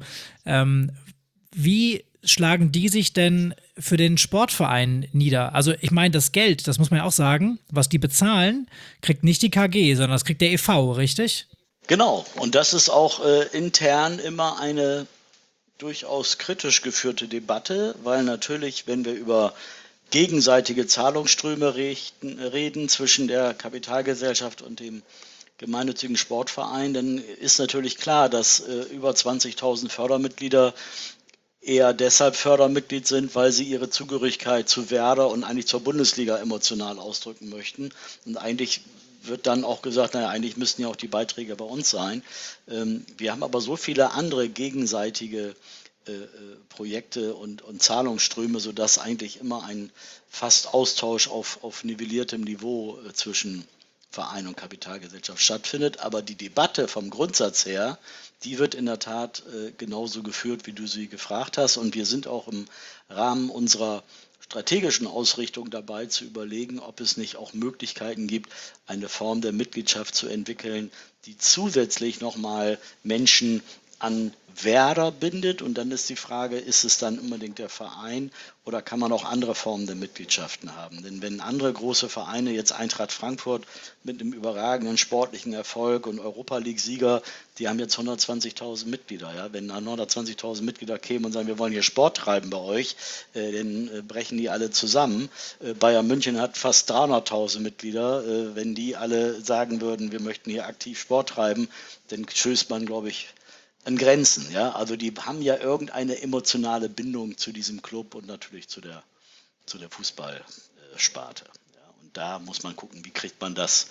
Wie schlagen die sich denn für den Sportverein nieder? Also ich meine, das Geld, das muss man ja auch sagen, was die bezahlen, kriegt nicht die KG, sondern das kriegt der e.V., richtig? Genau, und das ist auch intern immer eine durchaus kritisch geführte Debatte, weil natürlich, wenn wir über gegenseitige Zahlungsströme reden zwischen der Kapitalgesellschaft und dem gemeinnützigen Sportverein, dann ist natürlich klar, dass über 20.000 Fördermitglieder eher deshalb Fördermitglied sind, weil sie ihre Zugehörigkeit zu Werder und eigentlich zur Bundesliga emotional ausdrücken möchten. Und eigentlich wird dann auch gesagt, naja, eigentlich müssten ja auch die Beiträge bei uns sein. Wir haben aber so viele andere gegenseitige Projekte und Zahlungsströme, sodass eigentlich immer ein fast Austausch auf nivelliertem Niveau zwischen Verein und Kapitalgesellschaft stattfindet. Aber die Debatte vom Grundsatz her, die wird in der Tat genauso geführt, wie du sie gefragt hast. Und wir sind auch im Rahmen unserer strategischen Ausrichtung dabei zu überlegen, ob es nicht auch Möglichkeiten gibt, eine Form der Mitgliedschaft zu entwickeln, die zusätzlich nochmal Menschen an Werder bindet. Und dann ist die Frage, ist es dann unbedingt der Verein oder kann man auch andere Formen der Mitgliedschaften haben? Denn wenn andere große Vereine, jetzt Eintracht Frankfurt mit einem überragenden sportlichen Erfolg und Europa-League-Sieger, die haben jetzt 120.000 Mitglieder. Ja? Wenn dann 120.000 Mitglieder kämen und sagen, wir wollen hier Sport treiben bei euch, dann brechen die alle zusammen. Bayern München hat fast 300.000 Mitglieder. Wenn die alle sagen würden, wir möchten hier aktiv Sport treiben, dann stößt man, glaube ich, an Grenzen, ja. Also die haben ja irgendeine emotionale Bindung zu diesem Club und natürlich zu der Fußballsparte. Ja. Und da muss man gucken, wie kriegt man das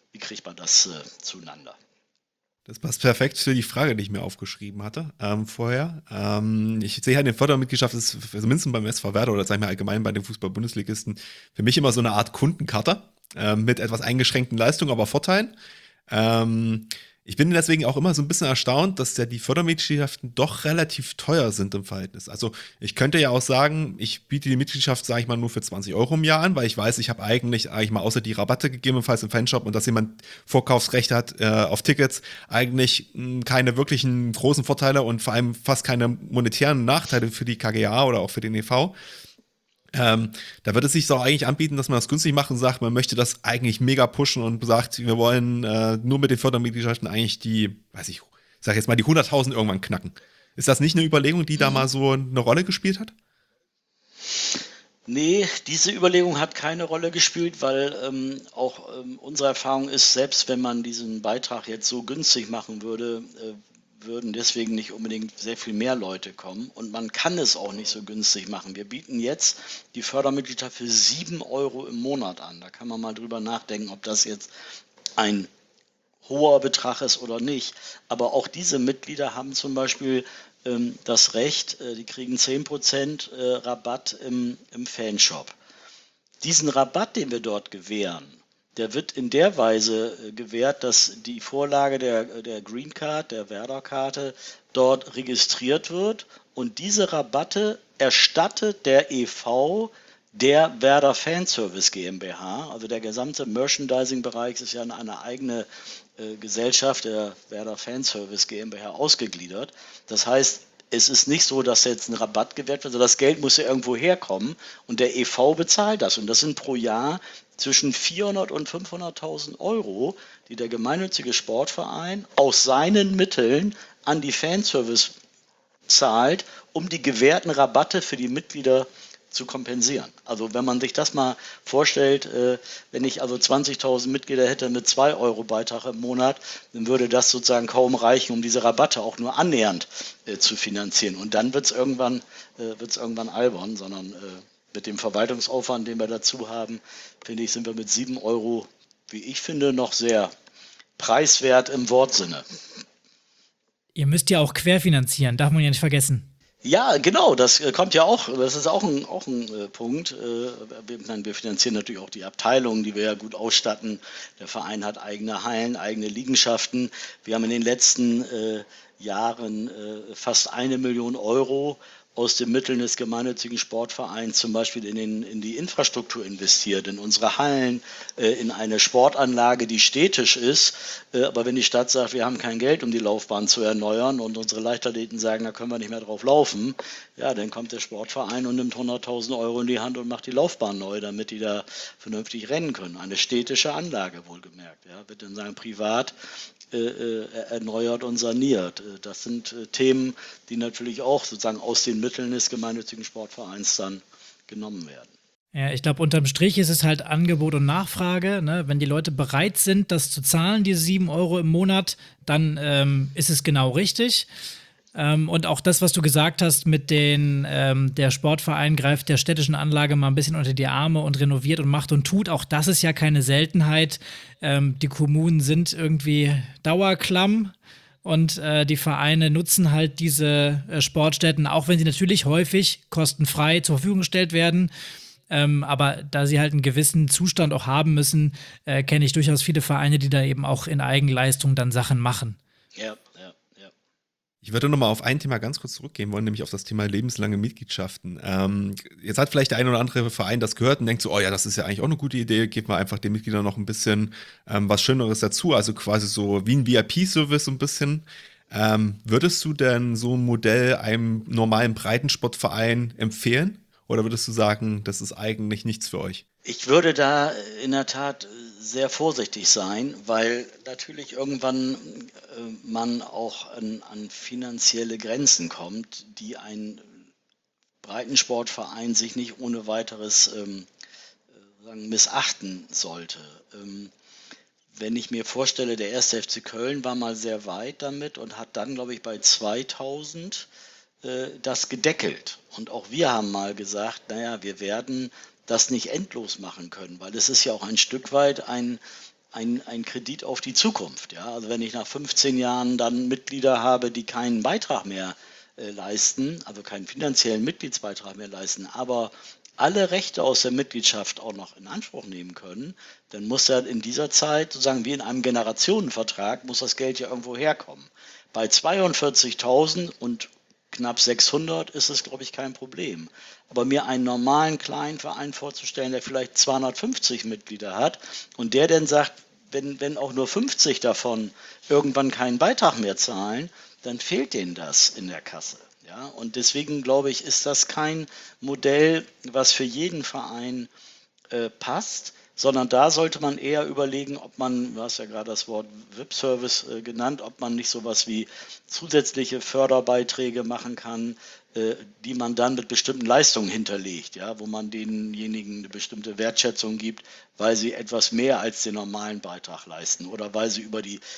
zueinander. Das passt perfekt für die Frage, die ich mir aufgeschrieben hatte vorher. Ich sehe halt eine Fördermitgliedschaft ist zumindest beim SV Werder oder sag ich mal allgemein bei den Fußball-Bundesligisten für mich immer so eine Art Kundenkarte mit etwas eingeschränkten Leistungen, aber Vorteilen. Ich bin deswegen auch immer so ein bisschen erstaunt, dass ja die Fördermitgliedschaften doch relativ teuer sind im Verhältnis. Also ich könnte ja auch sagen, ich biete die Mitgliedschaft, sage ich mal, nur für 20 Euro im Jahr an, weil ich weiß, ich habe eigentlich mal außer die Rabatte gegebenenfalls im Fanshop und dass jemand Vorkaufsrechte hat auf Tickets, eigentlich keine wirklichen großen Vorteile und vor allem fast keine monetären Nachteile für die KGA oder auch für den e.V. Da würde es sich doch eigentlich anbieten, dass man das günstig macht und sagt, man möchte das eigentlich mega pushen und sagt, wir wollen nur mit den Fördermitgliedschaften eigentlich die, weiß ich, sag jetzt mal die 100.000 irgendwann knacken. Ist das nicht eine Überlegung, die da mal so eine Rolle gespielt hat? Nee, diese Überlegung hat keine Rolle gespielt, weil auch unsere Erfahrung ist, selbst wenn man diesen Beitrag jetzt so günstig machen würde, würden deswegen nicht unbedingt sehr viel mehr Leute kommen. Und man kann es auch nicht so günstig machen. Wir bieten jetzt die Fördermitgliedschaft für 7 Euro im Monat an. Da kann man mal drüber nachdenken, ob das jetzt ein hoher Betrag ist oder nicht. Aber auch diese Mitglieder haben zum Beispiel das Recht, die kriegen 10% Rabatt im Fanshop. Diesen Rabatt, den wir dort gewähren, der wird in der Weise gewährt, dass die Vorlage der Green Card, der Werder-Karte, dort registriert wird und diese Rabatte erstattet der e.V. der Werder Fanservice GmbH. Also der gesamte Merchandising-Bereich ist ja in eine eigene Gesellschaft der Werder Fanservice GmbH ausgegliedert. Das heißt, es ist nicht so, dass jetzt ein Rabatt gewährt wird, sondern das Geld muss ja irgendwo herkommen und der e.V. bezahlt das. Und das sind pro Jahr zwischen 400 und 500.000 Euro, die der gemeinnützige Sportverein aus seinen Mitteln an die Fanservice zahlt, um die gewährten Rabatte für die Mitglieder zu kompensieren. Also wenn man sich das mal vorstellt, wenn ich also 20.000 Mitglieder hätte mit 2 Euro Beitrag im Monat, dann würde das sozusagen kaum reichen, um diese Rabatte auch nur annähernd zu finanzieren. Und dann wird es irgendwann albern, sondern mit dem Verwaltungsaufwand, den wir dazu haben, finde ich, sind wir mit 7 Euro, wie ich finde, noch sehr preiswert im Wortsinne. Ihr müsst ja auch querfinanzieren, darf man ja nicht vergessen. Ja, genau, das kommt ja auch, das ist auch ein Punkt. Wir finanzieren natürlich auch die Abteilungen, die wir ja gut ausstatten. Der Verein hat eigene Hallen, eigene Liegenschaften. Wir haben in den letzten Jahren fast 1 Million Euro aus den Mitteln des gemeinnützigen Sportvereins zum Beispiel in die Infrastruktur investiert, in unsere Hallen, in eine Sportanlage, die städtisch ist. Aber wenn die Stadt sagt, wir haben kein Geld, um die Laufbahn zu erneuern und unsere Leichtathleten sagen, da können wir nicht mehr drauf laufen, ja, dann kommt der Sportverein und nimmt 100.000 Euro in die Hand und macht die Laufbahn neu, damit die da vernünftig rennen können. Eine städtische Anlage, wohlgemerkt. Ja, wird dann sagen, privat erneuert und saniert. Das sind Themen, die natürlich auch sozusagen aus den Mitteln des gemeinnützigen Sportvereins dann genommen werden. Ja, ich glaube, unterm Strich ist es halt Angebot und Nachfrage. Ne? Wenn die Leute bereit sind, das zu zahlen, diese 7 Euro im Monat, dann ist es genau richtig. Und auch das, was du gesagt hast mit der Sportverein greift der städtischen Anlage mal ein bisschen unter die Arme und renoviert und macht und tut, auch das ist ja keine Seltenheit. Die Kommunen sind irgendwie dauerklamm und die Vereine nutzen halt diese Sportstätten, auch wenn sie natürlich häufig kostenfrei zur Verfügung gestellt werden. Aber da sie halt einen gewissen Zustand auch haben müssen, kenne ich durchaus viele Vereine, die da eben auch in Eigenleistung dann Sachen machen. Ja. Ich würde nochmal auf ein Thema ganz kurz zurückgehen wollen, nämlich auf das Thema lebenslange Mitgliedschaften. Jetzt hat vielleicht der ein oder andere Verein das gehört und denkt so, oh ja, das ist ja eigentlich auch eine gute Idee, gebt mal einfach den Mitgliedern noch ein bisschen was Schöneres dazu, also quasi so wie ein VIP-Service so ein bisschen. Würdest du denn so ein Modell einem normalen Breitensportverein empfehlen? Oder würdest du sagen, das ist eigentlich nichts für euch? Ich würde da in der Tat sehr vorsichtig sein, weil natürlich irgendwann man auch an finanzielle Grenzen kommt, die ein Breitensportverein sich nicht ohne weiteres missachten sollte. Wenn ich mir vorstelle, der 1. FC Köln war mal sehr weit damit und hat dann, glaube ich, bei 2000 das gedeckelt. Und auch wir haben mal gesagt, naja, wir werden das nicht endlos machen können, weil es ist ja auch ein Stück weit ein Kredit auf die Zukunft. Ja? Also wenn ich nach 15 Jahren dann Mitglieder habe, die keinen Beitrag mehr leisten, also keinen finanziellen Mitgliedsbeitrag mehr leisten, aber alle Rechte aus der Mitgliedschaft auch noch in Anspruch nehmen können, dann muss ja in dieser Zeit, sozusagen wie in einem Generationenvertrag, muss das Geld ja irgendwo herkommen. Bei 42.000 und knapp 600 ist es, glaube ich, kein Problem. Aber mir einen normalen kleinen Verein vorzustellen, der vielleicht 250 Mitglieder hat und der dann sagt, wenn auch nur 50 davon irgendwann keinen Beitrag mehr zahlen, dann fehlt denen das in der Kasse. Ja? Und deswegen, glaube ich, ist das kein Modell, was für jeden Verein passt, sondern da sollte man eher überlegen, ob man, du hast ja gerade das Wort VIP-Service genannt, ob man nicht sowas wie zusätzliche Förderbeiträge machen kann, die man dann mit bestimmten Leistungen hinterlegt, ja, wo man denjenigen eine bestimmte Wertschätzung gibt, weil sie etwas mehr als den normalen Beitrag leisten oder weil sie über die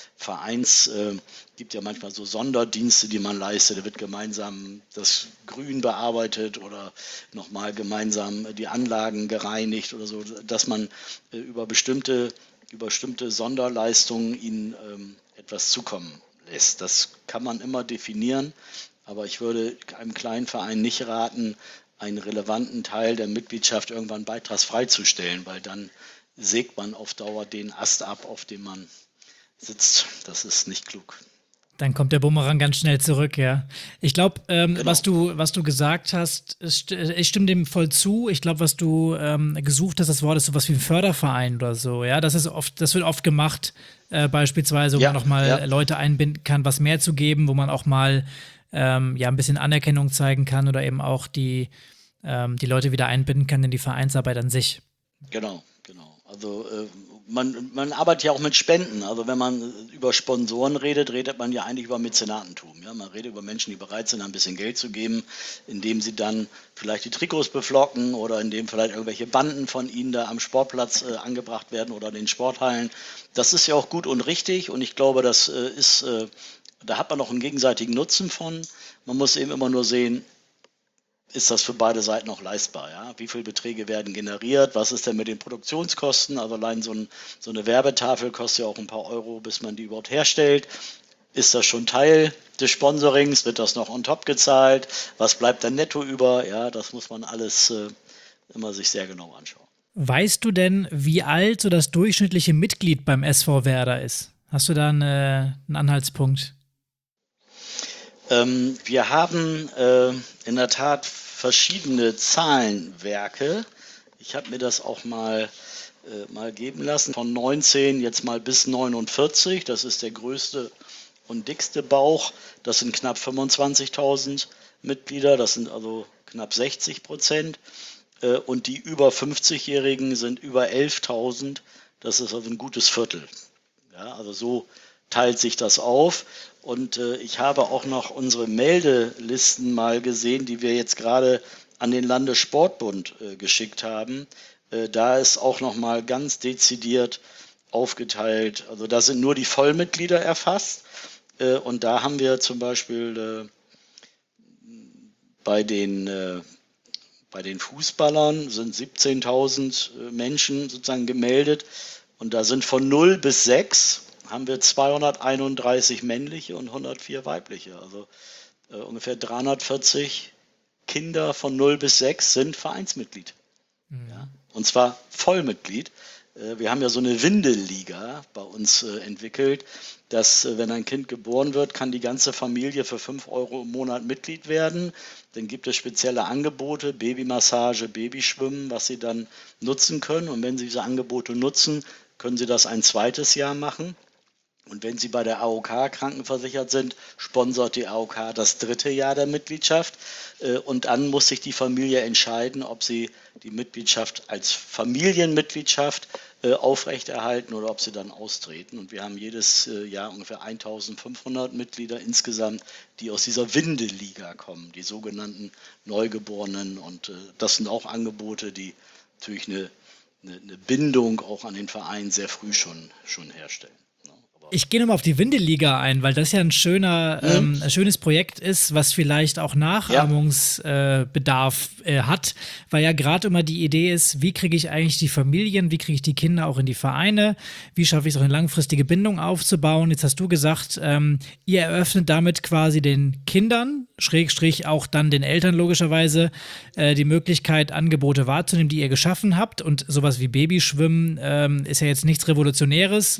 gibt ja manchmal so Sonderdienste, die man leistet, da wird gemeinsam das Grün bearbeitet oder nochmal gemeinsam die Anlagen gereinigt oder so, dass man über bestimmte Sonderleistungen ihnen etwas zukommen lässt. Das kann man immer definieren. Aber ich würde einem kleinen Verein nicht raten, einen relevanten Teil der Mitgliedschaft irgendwann beitragsfrei zu stellen, weil dann sägt man auf Dauer den Ast ab, auf dem man sitzt. Das ist nicht klug. Dann kommt der Bumerang ganz schnell zurück, ja. Ich glaube, Genau. was du gesagt hast, ich stimme dem voll zu. Ich glaube, was du gesucht hast, das Wort ist sowas wie ein Förderverein oder so, ja. Das wird oft gemacht, beispielsweise, wo man auch mal Leute einbinden kann, was mehr zu geben, wo man auch mal ja ein bisschen Anerkennung zeigen kann oder eben auch die Leute wieder einbinden kann in die Vereinsarbeit an sich. Genau, genau. Also man arbeitet ja auch mit Spenden. Also wenn man über Sponsoren redet, redet man ja eigentlich über Mäzenatentum. Ja? Man redet über Menschen, die bereit sind, ein bisschen Geld zu geben, indem sie dann vielleicht die Trikots beflocken oder indem vielleicht irgendwelche Banden von ihnen da am Sportplatz angebracht werden oder in den Sporthallen. Das ist ja auch gut und richtig und ich glaube, da hat man auch einen gegenseitigen Nutzen von. Man muss eben immer nur sehen, ist das für beide Seiten auch leistbar? Ja? Wie viele Beträge werden generiert? Was ist denn mit den Produktionskosten? Also allein so eine Werbetafel kostet ja auch ein paar Euro, bis man die überhaupt herstellt. Ist das schon Teil des Sponsorings? Wird das noch on top gezahlt? Was bleibt dann netto über? Ja, das muss man alles immer sich sehr genau anschauen. Weißt du denn, wie alt so das durchschnittliche Mitglied beim SV Werder ist? Hast du da einen Anhaltspunkt? Wir haben in der Tat verschiedene Zahlenwerke. Ich habe mir das auch mal geben lassen. Von 19 jetzt mal bis 49. Das ist der größte und dickste Bauch. Das sind knapp 25.000 Mitglieder. Das sind also knapp 60%. Und die über 50-Jährigen sind über 11.000. Das ist also ein gutes Viertel. Ja, also so teilt sich das auf. Und ich habe auch noch unsere Meldelisten mal gesehen, die wir jetzt gerade an den Landessportbund geschickt haben. Da ist auch noch mal ganz dezidiert aufgeteilt. Also da sind nur die Vollmitglieder erfasst. Und da haben wir zum Beispiel bei den Fußballern sind 17.000 Menschen sozusagen gemeldet. Und da sind von 0 bis 6 haben wir 231 männliche und 104 weibliche. Also ungefähr 340 Kinder von 0 bis 6 sind Vereinsmitglied. Ja? Und zwar Vollmitglied. Wir haben ja so eine Windelliga bei uns entwickelt, dass wenn ein Kind geboren wird, kann die ganze Familie für 5 Euro im Monat Mitglied werden. Dann gibt es spezielle Angebote, Babymassage, Babyschwimmen, was sie dann nutzen können. Und wenn sie diese Angebote nutzen, können sie das ein zweites Jahr machen. Und wenn Sie bei der AOK krankenversichert sind, sponsert die AOK das 3. Jahr der Mitgliedschaft. Und dann muss sich die Familie entscheiden, ob sie die Mitgliedschaft als Familienmitgliedschaft aufrechterhalten oder ob sie dann austreten. Und wir haben jedes Jahr ungefähr 1.500 Mitglieder insgesamt, die aus dieser Windelliga kommen, die sogenannten Neugeborenen. Und das sind auch Angebote, die natürlich eine Bindung auch an den Verein sehr früh schon herstellen. Ich gehe nochmal auf die Windelliga ein, weil das ja ein schönes Projekt ist, was vielleicht auch Nachahmungsbedarf hat, weil ja gerade immer die Idee ist, wie kriege ich eigentlich die Familien, wie kriege ich die Kinder auch in die Vereine, wie schaffe ich es auch eine langfristige Bindung aufzubauen. Jetzt hast du gesagt, ihr eröffnet damit quasi den Kindern, Schrägstrich auch dann den Eltern logischerweise, die Möglichkeit, Angebote wahrzunehmen, die ihr geschaffen habt, und sowas wie Babyschwimmen ist ja jetzt nichts Revolutionäres.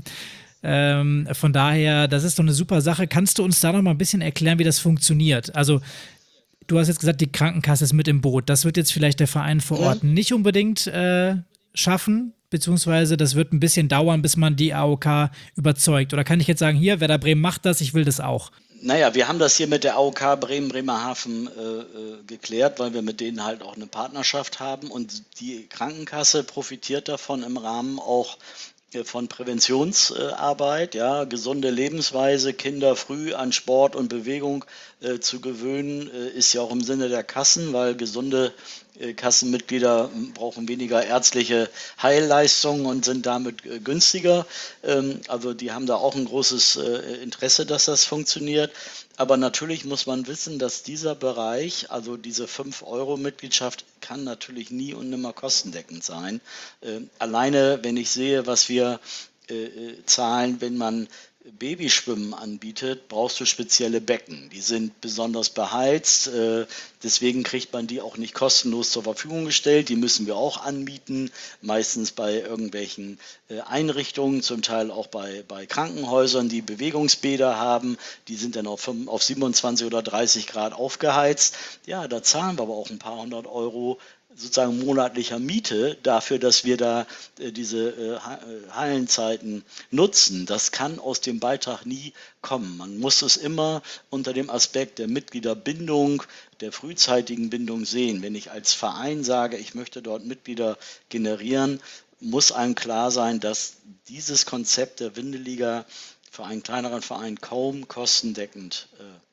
Von daher, das ist doch eine super Sache. Kannst du uns da noch mal ein bisschen erklären, wie das funktioniert? Also, du hast jetzt gesagt, die Krankenkasse ist mit im Boot. Das wird jetzt vielleicht der Verein vor Ort nicht unbedingt schaffen, beziehungsweise das wird ein bisschen dauern, bis man die AOK überzeugt. Oder kann ich jetzt sagen, hier, Werder Bremen macht das, ich will das auch? Naja, wir haben das hier mit der AOK Bremerhaven geklärt, weil wir mit denen halt auch eine Partnerschaft haben. Und die Krankenkasse profitiert davon im Rahmen auch von Präventionsarbeit, ja, gesunde Lebensweise, Kinder früh an Sport und Bewegung zu gewöhnen, ist ja auch im Sinne der Kassen, weil gesunde Kassenmitglieder brauchen weniger ärztliche Heilleistungen und sind damit günstiger. Also die haben da auch ein großes Interesse, dass das funktioniert. Aber natürlich muss man wissen, dass dieser Bereich, also diese 5-Euro-Mitgliedschaft, kann natürlich nie und nimmer kostendeckend sein. Alleine, wenn ich sehe, was wir zahlen, wenn man Babyschwimmen anbietet, brauchst du spezielle Becken. Die sind besonders beheizt, deswegen kriegt man die auch nicht kostenlos zur Verfügung gestellt. Die müssen wir auch anbieten, meistens bei irgendwelchen Einrichtungen, zum Teil auch bei Krankenhäusern, die Bewegungsbäder haben. Die sind dann auf 27 oder 30 Grad aufgeheizt. Ja, da zahlen wir aber auch ein paar hundert Euro sozusagen monatlicher Miete dafür, dass wir da diese Hallenzeiten nutzen. Das kann aus dem Beitrag nie kommen. Man muss es immer unter dem Aspekt der Mitgliederbindung, der frühzeitigen Bindung sehen. Wenn ich als Verein sage, ich möchte dort Mitglieder generieren, muss einem klar sein, dass dieses Konzept der Windeliga für einen kleineren Verein kaum kostendeckend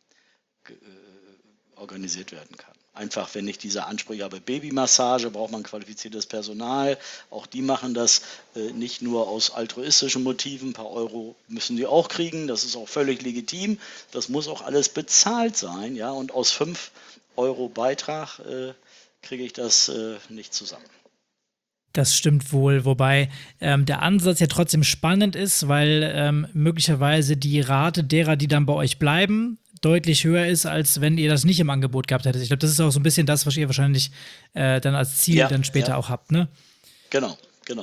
organisiert werden kann. Einfach, wenn ich diese Ansprüche habe, Babymassage, braucht man qualifiziertes Personal. Auch die machen das nicht nur aus altruistischen Motiven. Ein paar Euro müssen die auch kriegen. Das ist auch völlig legitim. Das muss auch alles bezahlt sein. Ja? Und aus 5 Euro Beitrag kriege ich das nicht zusammen. Das stimmt wohl, wobei der Ansatz ja trotzdem spannend ist, weil möglicherweise die Rate derer, die dann bei euch bleiben, deutlich höher ist, als wenn ihr das nicht im Angebot gehabt hättet. Ich glaube, das ist auch so ein bisschen das, was ihr wahrscheinlich dann als Ziel dann später auch habt, ne? Genau.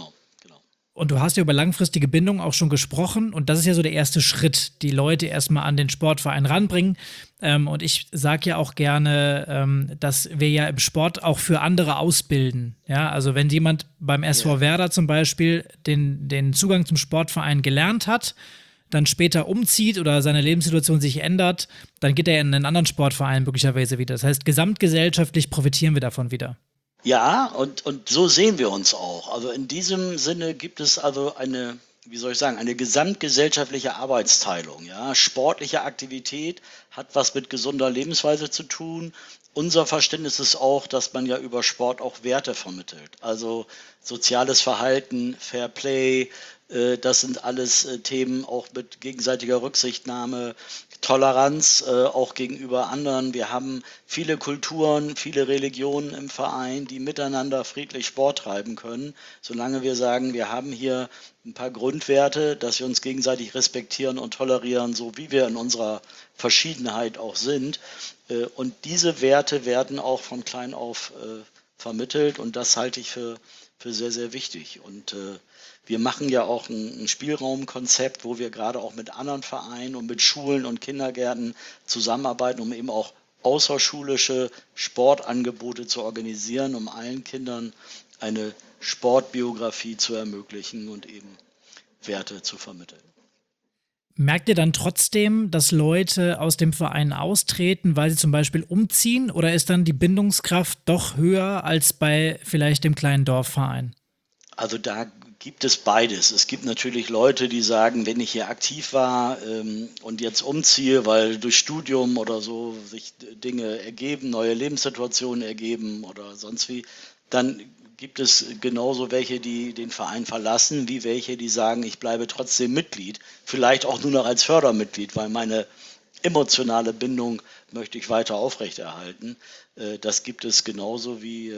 Und du hast ja über langfristige Bindung auch schon gesprochen und das ist ja so der erste Schritt, die Leute erstmal an den Sportverein ranbringen. Und ich sage ja auch gerne, dass wir ja im Sport auch für andere ausbilden. Ja, also wenn jemand beim SV Werder zum Beispiel den Zugang zum Sportverein gelernt hat, dann später umzieht oder seine Lebenssituation sich ändert, dann geht er in einen anderen Sportverein möglicherweise wieder. Das heißt, gesamtgesellschaftlich profitieren wir davon wieder. Ja, und so sehen wir uns auch. Also in diesem Sinne gibt es also eine gesamtgesellschaftliche Arbeitsteilung. Ja? Sportliche Aktivität hat was mit gesunder Lebensweise zu tun. Unser Verständnis ist auch, dass man ja über Sport auch Werte vermittelt. Also soziales Verhalten, Fair Play, das sind alles Themen auch mit gegenseitiger Rücksichtnahme, Toleranz auch gegenüber anderen. Wir haben viele Kulturen, viele Religionen im Verein, die miteinander friedlich Sport treiben können, solange wir sagen, wir haben hier ein paar Grundwerte, dass wir uns gegenseitig respektieren und tolerieren, so wie wir in unserer Verschiedenheit auch sind. Und diese Werte werden auch von klein auf vermittelt und das halte ich für sehr, sehr wichtig. Und wir machen ja auch ein Spielraumkonzept, wo wir gerade auch mit anderen Vereinen und mit Schulen und Kindergärten zusammenarbeiten, um eben auch außerschulische Sportangebote zu organisieren, um allen Kindern eine Sportbiografie zu ermöglichen und eben Werte zu vermitteln. Merkt ihr dann trotzdem, dass Leute aus dem Verein austreten, weil sie zum Beispiel umziehen? Oder ist dann die Bindungskraft doch höher als bei vielleicht dem kleinen Dorfverein? Also da gibt es beides. Es gibt natürlich Leute, die sagen, wenn ich hier aktiv war und jetzt umziehe, weil durch Studium oder so sich Dinge ergeben, neue Lebenssituationen ergeben oder sonst wie, dann gibt es genauso welche, die den Verein verlassen, wie welche, die sagen, ich bleibe trotzdem Mitglied, vielleicht auch nur noch als Fördermitglied, weil meine emotionale Bindung möchte ich weiter aufrechterhalten. Das gibt es genauso wie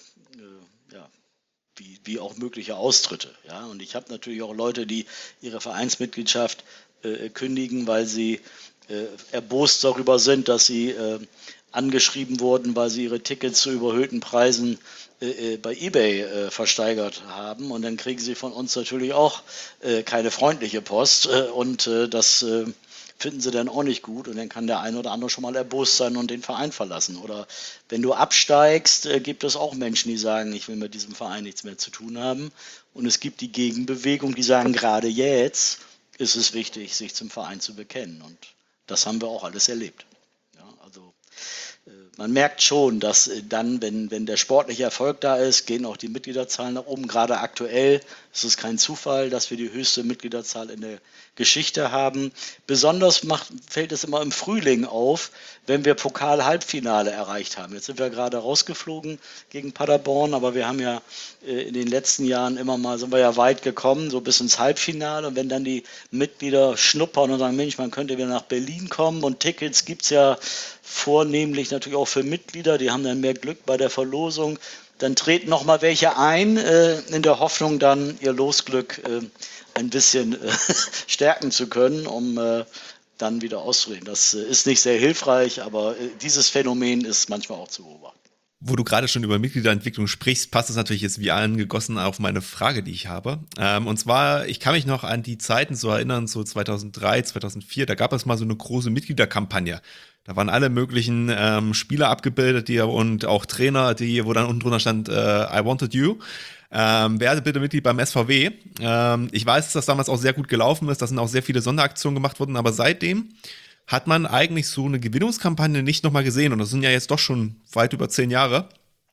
auch mögliche Austritte. Ja? Und ich habe natürlich auch Leute, die ihre Vereinsmitgliedschaft kündigen, weil sie erbost darüber sind, dass sie angeschrieben wurden, weil sie ihre Tickets zu überhöhten Preisen bei eBay versteigert haben. Und dann kriegen sie von uns natürlich auch keine freundliche Post. Und das finden sie dann auch nicht gut. Und dann kann der eine oder andere schon mal erbost sein und den Verein verlassen. Oder wenn du absteigst, gibt es auch Menschen, die sagen, ich will mit diesem Verein nichts mehr zu tun haben. Und es gibt die Gegenbewegung, die sagen, gerade jetzt ist es wichtig, sich zum Verein zu bekennen. Und das haben wir auch alles erlebt. Ja, also man merkt schon, dass dann, wenn der sportliche Erfolg da ist, gehen auch die Mitgliederzahlen nach oben. Gerade aktuell ist es kein Zufall, dass wir die höchste Mitgliederzahl in der Geschichte haben. Besonders fällt es immer im Frühling auf, wenn wir Pokal-Halbfinale erreicht haben. Jetzt sind wir gerade rausgeflogen gegen Paderborn, aber wir haben ja in den letzten Jahren sind wir ja weit gekommen, so bis ins Halbfinale. Und wenn dann die Mitglieder schnuppern und sagen, Mensch, man könnte wieder nach Berlin kommen und Tickets gibt es ja vornehmlich natürlich auch für Mitglieder, die haben dann mehr Glück bei der Verlosung. Dann treten noch mal welche ein, in der Hoffnung, dann ihr Losglück ein bisschen stärken zu können, um dann wieder auszureden. Das ist nicht sehr hilfreich, aber dieses Phänomen ist manchmal auch zu beobachten. Wo du gerade schon über Mitgliederentwicklung sprichst, passt es natürlich jetzt wie angegossen auf meine Frage, die ich habe. Und zwar, ich kann mich noch an die Zeiten so erinnern, so 2003, 2004, da gab es mal so eine große Mitgliederkampagne Da waren alle möglichen Spieler abgebildet und auch Trainer, wo dann unten drunter stand, I wanted you. Werde bitte Mitglied beim SVW. Ich weiß, dass das damals auch sehr gut gelaufen ist, da sind auch sehr viele Sonderaktionen gemacht worden, aber seitdem hat man eigentlich so eine Gewinnungskampagne nicht nochmal gesehen und das sind ja jetzt doch schon weit über 10 Jahre.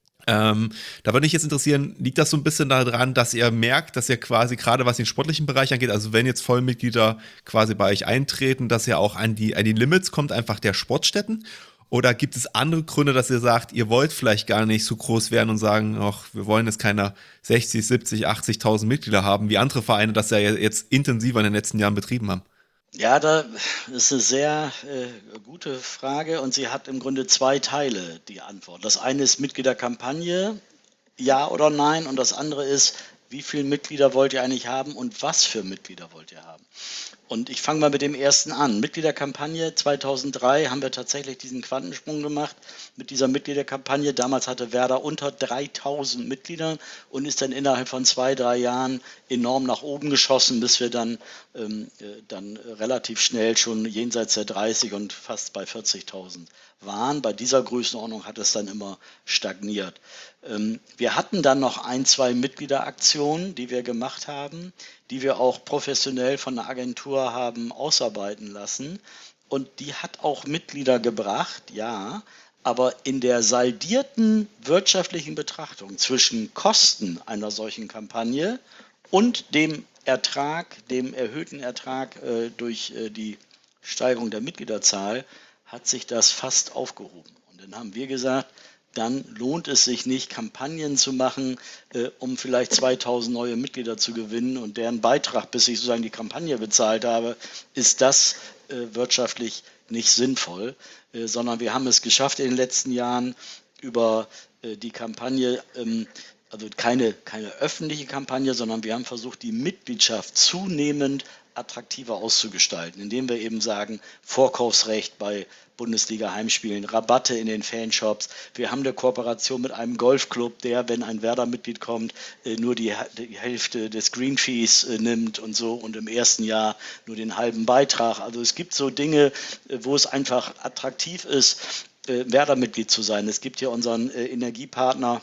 Da würde mich jetzt interessieren, liegt das so ein bisschen daran, dass ihr merkt, dass ihr quasi gerade was den sportlichen Bereich angeht, also wenn jetzt Vollmitglieder quasi bei euch eintreten, dass ihr auch an die Limits kommt, einfach der Sportstätten? Oder gibt es andere Gründe, dass ihr sagt, ihr wollt vielleicht gar nicht so groß werden und sagen, ach, wir wollen jetzt keine 60, 70, 80.000 Mitglieder haben, wie andere Vereine das ja jetzt intensiver in den letzten Jahren betrieben haben? Ja, da ist eine sehr gute Frage und sie hat im Grunde zwei Teile, die Antwort. Das eine ist Mitgliederkampagne, ja oder nein, und das andere ist, wie viele Mitglieder wollt ihr eigentlich haben und was für Mitglieder wollt ihr haben? Und ich fange mal mit dem ersten an. Mitgliederkampagne 2003 haben wir tatsächlich diesen Quantensprung gemacht mit dieser Mitgliederkampagne. Damals hatte Werder unter 3000 Mitglieder und ist dann innerhalb von 2, 3 Jahren enorm nach oben geschossen, bis wir dann relativ schnell schon jenseits der 30 und fast bei 40.000 waren. Bei dieser Größenordnung hat es dann immer stagniert. Wir hatten dann noch 1, 2 Mitgliederaktionen, die wir gemacht haben, die wir auch professionell von der Agentur haben ausarbeiten lassen. Und die hat auch Mitglieder gebracht, ja, aber in der saldierten wirtschaftlichen Betrachtung zwischen Kosten einer solchen Kampagne und dem Ertrag, dem erhöhten Ertrag durch die Steigerung der Mitgliederzahl, hat sich das fast aufgehoben. Und dann haben wir gesagt, dann lohnt es sich nicht, Kampagnen zu machen, um vielleicht 2000 neue Mitglieder zu gewinnen und deren Beitrag, bis ich sozusagen die Kampagne bezahlt habe, ist das wirtschaftlich nicht sinnvoll, sondern wir haben es geschafft in den letzten Jahren über die Kampagne, also keine öffentliche Kampagne, sondern wir haben versucht, die Mitgliedschaft zunehmend attraktiver auszugestalten, indem wir eben sagen, Vorkaufsrecht bei Bundesliga-Heimspielen, Rabatte in den Fanshops. Wir haben eine Kooperation mit einem Golfclub, der, wenn ein Werder-Mitglied kommt, nur die Hälfte des Green-Fees nimmt und so und im ersten Jahr nur den halben Beitrag. Also es gibt so Dinge, wo es einfach attraktiv ist, Werder-Mitglied zu sein. Es gibt hier unseren Energiepartner,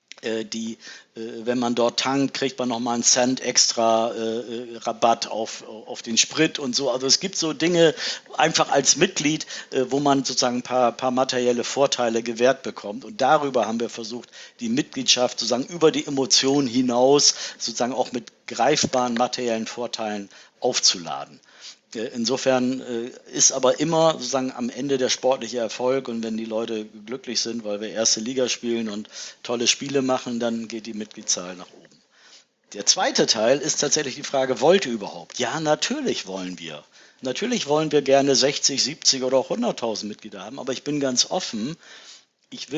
die, wenn man dort tankt, kriegt man nochmal einen Cent extra Rabatt auf den Sprit und so. Also es gibt so Dinge einfach als Mitglied, wo man sozusagen ein paar materielle Vorteile gewährt bekommt. Und darüber haben wir versucht, die Mitgliedschaft sozusagen über die Emotionen hinaus sozusagen auch mit greifbaren materiellen Vorteilen aufzuladen. Insofern ist aber immer sozusagen am Ende der sportliche Erfolg und wenn die Leute glücklich sind, weil wir erste Liga spielen und tolle Spiele machen, dann geht die Mitgliedszahl nach oben. Der zweite Teil ist tatsächlich die Frage, wollt ihr überhaupt? Ja, natürlich wollen wir. Natürlich wollen wir gerne 60, 70 oder auch 100.000 Mitglieder haben, aber ich bin ganz offen. Ich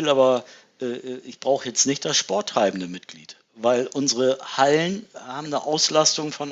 brauche jetzt nicht das sporttreibende Mitglied, weil unsere Hallen haben eine Auslastung von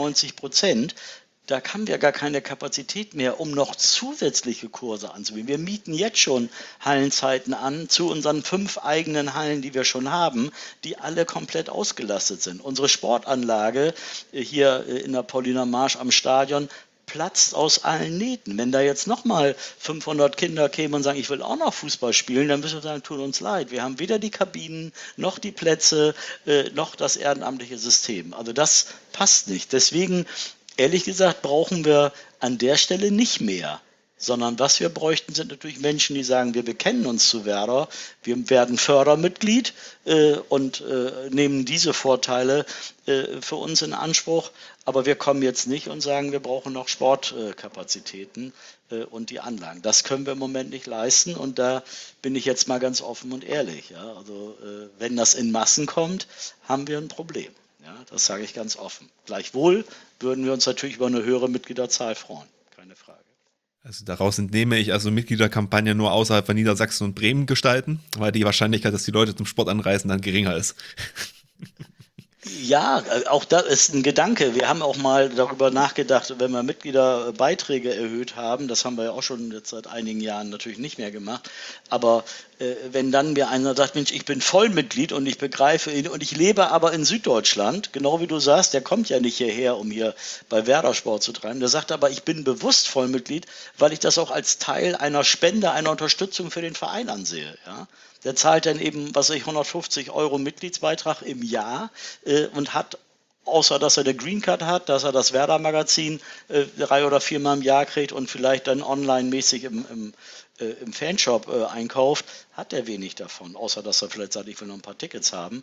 98%. Da haben wir gar keine Kapazität mehr, um noch zusätzliche Kurse anzubieten. Wir mieten jetzt schon Hallenzeiten an zu unseren 5 eigenen Hallen, die wir schon haben, die alle komplett ausgelastet sind. Unsere Sportanlage hier in der Pauliner Marsch am Stadion platzt aus allen Nähten. Wenn da jetzt nochmal 500 Kinder kämen und sagen, ich will auch noch Fußball spielen, dann müssen wir sagen, tut uns leid. Wir haben weder die Kabinen, noch die Plätze, noch das ehrenamtliche System. Also das passt nicht. Deswegen ehrlich gesagt brauchen wir an der Stelle nicht mehr, sondern was wir bräuchten, sind natürlich Menschen, die sagen, wir bekennen uns zu Werder, wir werden Fördermitglied und nehmen diese Vorteile für uns in Anspruch, aber wir kommen jetzt nicht und sagen, wir brauchen noch Sportkapazitäten und die Anlagen. Das können wir im Moment nicht leisten und da bin ich jetzt mal ganz offen und ehrlich. Ja? Also wenn das in Massen kommt, haben wir ein Problem. Ja, das sage ich ganz offen. Gleichwohl würden wir uns natürlich über eine höhere Mitgliederzahl freuen. Keine Frage. Also daraus entnehme ich also Mitgliederkampagne nur außerhalb von Niedersachsen und Bremen gestalten, weil die Wahrscheinlichkeit, dass die Leute zum Sport anreisen, dann geringer ist. Ja, auch das ist ein Gedanke. Wir haben auch mal darüber nachgedacht, wenn wir Mitgliederbeiträge erhöht haben, das haben wir ja auch schon jetzt seit einigen Jahren natürlich nicht mehr gemacht, aber wenn dann mir einer sagt, Mensch, ich bin Vollmitglied und ich begreife ihn und ich lebe aber in Süddeutschland, genau wie du sagst, der kommt ja nicht hierher, um hier bei Werder Sport zu treiben, der sagt aber, ich bin bewusst Vollmitglied, weil ich das auch als Teil einer Spende, einer Unterstützung für den Verein ansehe, ja. Der zahlt dann eben, was weiß ich, 150 Euro Mitgliedsbeitrag im Jahr und hat, außer dass er eine Green Card hat, dass er das Werder-Magazin 3 oder 4 Mal im Jahr kriegt und vielleicht dann online-mäßig im Fanshop einkauft, hat er wenig davon, außer dass er vielleicht sagt, ich will noch ein paar Tickets haben.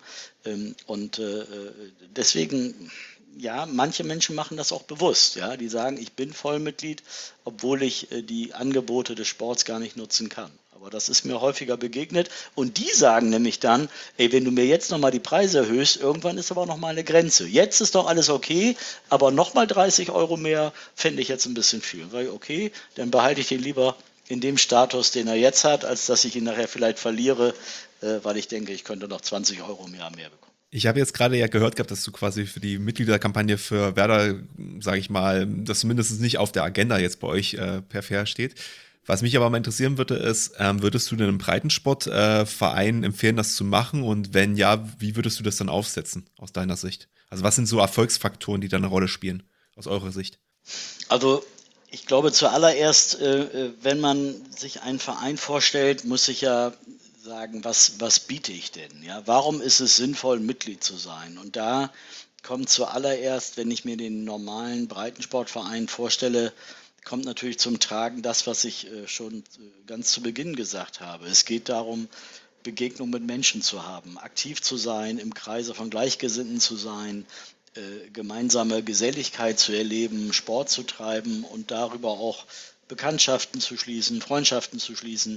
Deswegen, ja, manche Menschen machen das auch bewusst. Ja, die sagen, ich bin Vollmitglied, obwohl ich die Angebote des Sports gar nicht nutzen kann. Aber das ist mir häufiger begegnet. Und die sagen nämlich dann, ey, wenn du mir jetzt nochmal die Preise erhöhst, irgendwann ist aber nochmal eine Grenze. Jetzt ist doch alles okay, aber nochmal 30 Euro mehr fände ich jetzt ein bisschen viel. Sag ich, okay, dann behalte ich den lieber in dem Status, den er jetzt hat, als dass ich ihn nachher vielleicht verliere, weil ich denke, ich könnte noch 20 Euro mehr bekommen. Ich habe jetzt gerade ja gehört gehabt, dass du quasi für die Mitgliederkampagne für Werder, sage ich mal, das zumindest nicht auf der Agenda jetzt bei euch per Fair steht. Was mich aber mal interessieren würde, ist, würdest du denn einem Breitensportverein empfehlen, das zu machen? Und wenn ja, wie würdest du das dann aufsetzen, aus deiner Sicht? Also was sind so Erfolgsfaktoren, die da eine Rolle spielen, aus eurer Sicht? Also ich glaube zuallererst, wenn man sich einen Verein vorstellt, muss ich ja sagen, was biete ich denn? Ja? Warum ist es sinnvoll, Mitglied zu sein? Und da kommt zuallererst, wenn ich mir den normalen Breitensportverein vorstelle, kommt natürlich zum Tragen das, was ich schon ganz zu Beginn gesagt habe. Es geht darum, Begegnung mit Menschen zu haben, aktiv zu sein, im Kreise von Gleichgesinnten zu sein, gemeinsame Geselligkeit zu erleben, Sport zu treiben und darüber auch Bekanntschaften zu schließen, Freundschaften zu schließen.